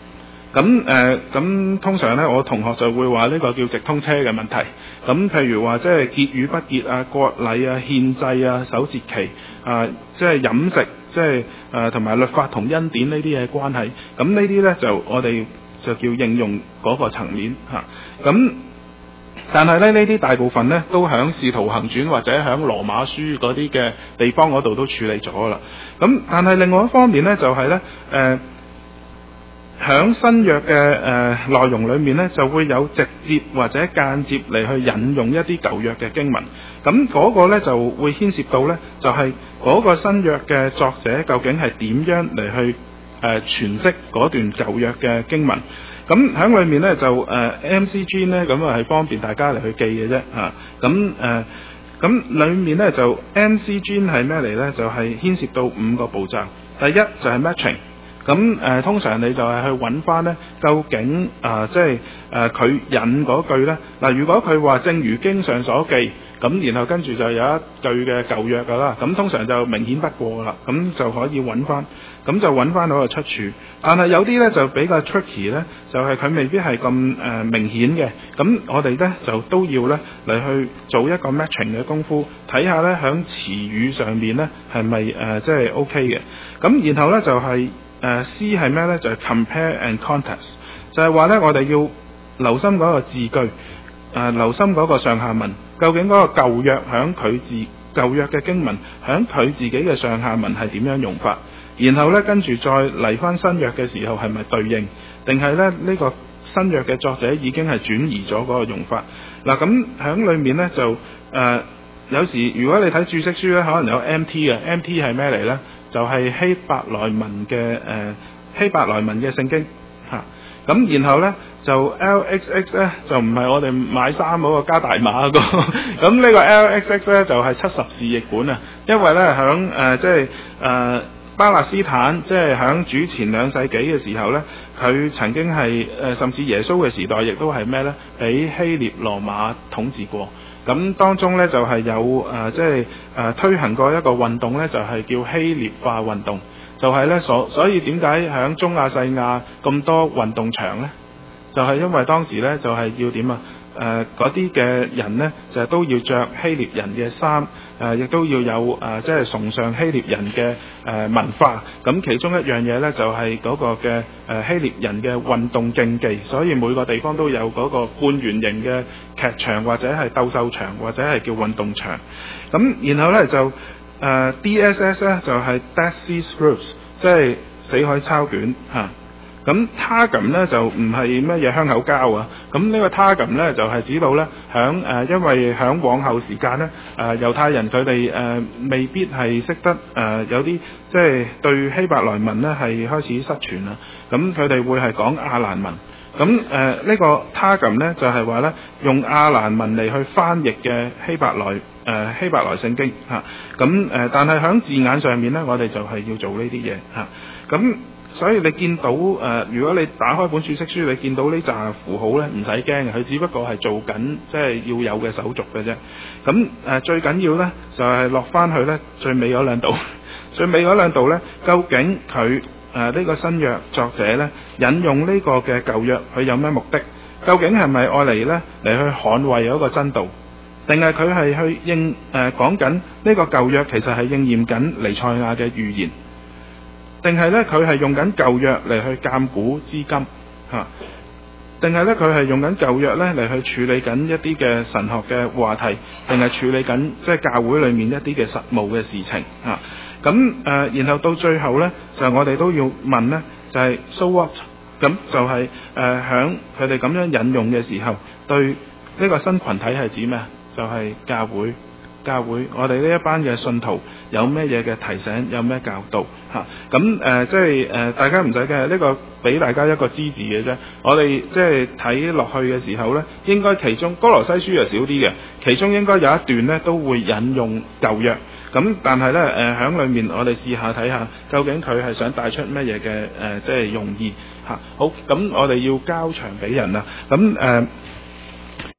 咁誒咁通常咧，我同學就會話呢個叫直通車嘅問題。咁譬如話即係結與不結啊、割禮啊、獻祭啊、守節期啊、即係飲食，即係誒同埋律法同恩典呢啲嘅關係。咁呢啲咧就我哋就叫應用嗰個層面嚇。咁但係咧呢啲大部分咧都喺《使徒行傳》或者喺《羅馬書》嗰啲嘅地方嗰度都處理咗啦。咁但係另外一方面咧就係咧誒。響新約嘅誒、呃、內容裏面咧，就會有直接或者間接嚟去引用一啲舊約嘅經文。咁嗰個咧就會牽涉到咧，就係、是、嗰個新約嘅作者究竟係點樣嚟去誒、呃、詮釋嗰段舊約嘅經文。咁喺裏面咧就誒、呃、M C G 咧咁啊係方便大家嚟去記嘅啫嚇。咁誒咁裏面咧就 M C G 係咩嚟咧？就係、是、牽涉到五個步驟。第一就係 matching。咁誒、呃、通常你就係去揾翻咧，究竟啊、呃、即係誒佢引嗰句咧嗱，如果佢話正如經上所記，咁然後跟住就有一句嘅舊約噶啦，咁通常就明顯不過啦，咁就可以揾翻，咁就揾翻到個出處。但係有啲咧就比較 tricky 咧，就係、是、佢未必係咁誒明顯嘅，咁我哋咧就都要咧嚟去做一個 matching 嘅功夫，睇下咧響詞語上面咧係咪誒即係 OK 嘅，咁然後咧就係、是。誒、uh, C 係咩咧？就係、是、compare and contrast，就係話咧，我哋要留心嗰個字句，誒、呃、留心嗰個上下文，究竟嗰個舊約響佢自舊約嘅經文響佢自己嘅上下文係點樣用法，然後咧跟住再嚟翻新約嘅時候係咪對應，定係咧呢、這個新約嘅作者已經係轉移咗嗰個用法？嗱咁響裏面咧就誒、呃、有時如果你睇注釋書咧，可能有 M T 嘅 M T 係咩嚟咧？就係希伯來文嘅誒、呃、希伯來文嘅聖經嚇，咁、啊、然後咧就 L X X 咧就唔係我哋買衫嗰個加大碼嗰、那個，咁呢個 L X X 咧就係、是、七十士譯本啊，因為咧響誒即係誒巴勒斯坦，即係響主前兩世紀嘅時候咧，佢曾經係誒、呃、甚至耶穌嘅時代亦都係咩咧？俾希臘羅馬統治過。咁當中咧就係、是、有誒即係誒推行過一個運動咧，就係、是、叫希臘化運動，就係、是、咧所所以點解喺中亞細亞咁多運動場咧？就係、是、因為當時咧就係、是、要點啊？誒嗰啲嘅人咧就係、都要着希臘人嘅衫，誒、呃、亦都要有誒即係崇尚希臘人嘅誒、呃、文化。咁其中一樣嘢咧就係、是、嗰個嘅誒、呃、希臘人嘅運動競技，所以每個地方都有嗰個半圓形嘅劇場或者係鬥獸場或者係叫運動場。咁然後咧就誒、呃、D S S 咧就係、是、Dead Sea Scrolls， 即係死海抄卷嚇。咁 Targum 咧就唔係乜嘢香口膠啊，咁呢個 Targum 咧就係、是、指到咧響誒，因為響往後時間咧誒猶太人佢哋誒未必係識得誒、呃、有啲即係對希伯來文咧係開始失傳啦，咁佢哋會係講亞蘭文，咁誒、呃這個、呢個 Targum 咧就係話咧用亞蘭文嚟去翻譯嘅希伯來誒、呃、希伯來聖經嚇，咁、啊、誒、呃、但係響字眼上面咧我哋就係要做呢啲嘢嚇，咁、啊。所以你見到誒、呃，如果你打開本注釋書，你見到呢紮符號咧，唔使驚嘅，佢只不過係做緊即係要有嘅手續嘅啫。咁誒、呃、最緊要咧就係落翻去咧最尾嗰兩度，最尾嗰兩度咧，究竟佢誒呢個新約作者咧引用呢個嘅舊約，佢有咩目的？究竟係咪愛嚟咧嚟去捍衛有一個真道，定係佢係去應誒講緊呢個舊約其實係應驗緊彌賽亞嘅預言？定係咧，佢係用緊舊約嚟去鑑古知今嚇，定係咧佢係用緊舊約咧嚟去處理緊一啲嘅神學嘅話題，定係處理緊即係教會裏面一啲嘅實務嘅事情嚇。咁誒、呃，然後到最後咧，就係我哋都要問咧，就係、是、so what？咁就係誒響佢哋咁樣引用嘅時候，對呢個新群體係指咩？就係、是、教會。教會，我哋呢一班嘅信徒有咩嘢嘅提醒，有咩教導嚇？咁、啊、誒、呃，即係誒、呃，大家唔使驚，呢、這個俾大家一個支持嘅啫。我哋即係睇落去嘅時候咧，應該其中歌羅西書就少啲嘅，其中應該有一段咧都會引用舊約。咁但係咧誒，喺、呃、裏面我哋試下睇下，究竟佢係想帶出乜嘢嘅誒，即係用意嚇。好，咁我哋要交場俾人啦。咁誒。呃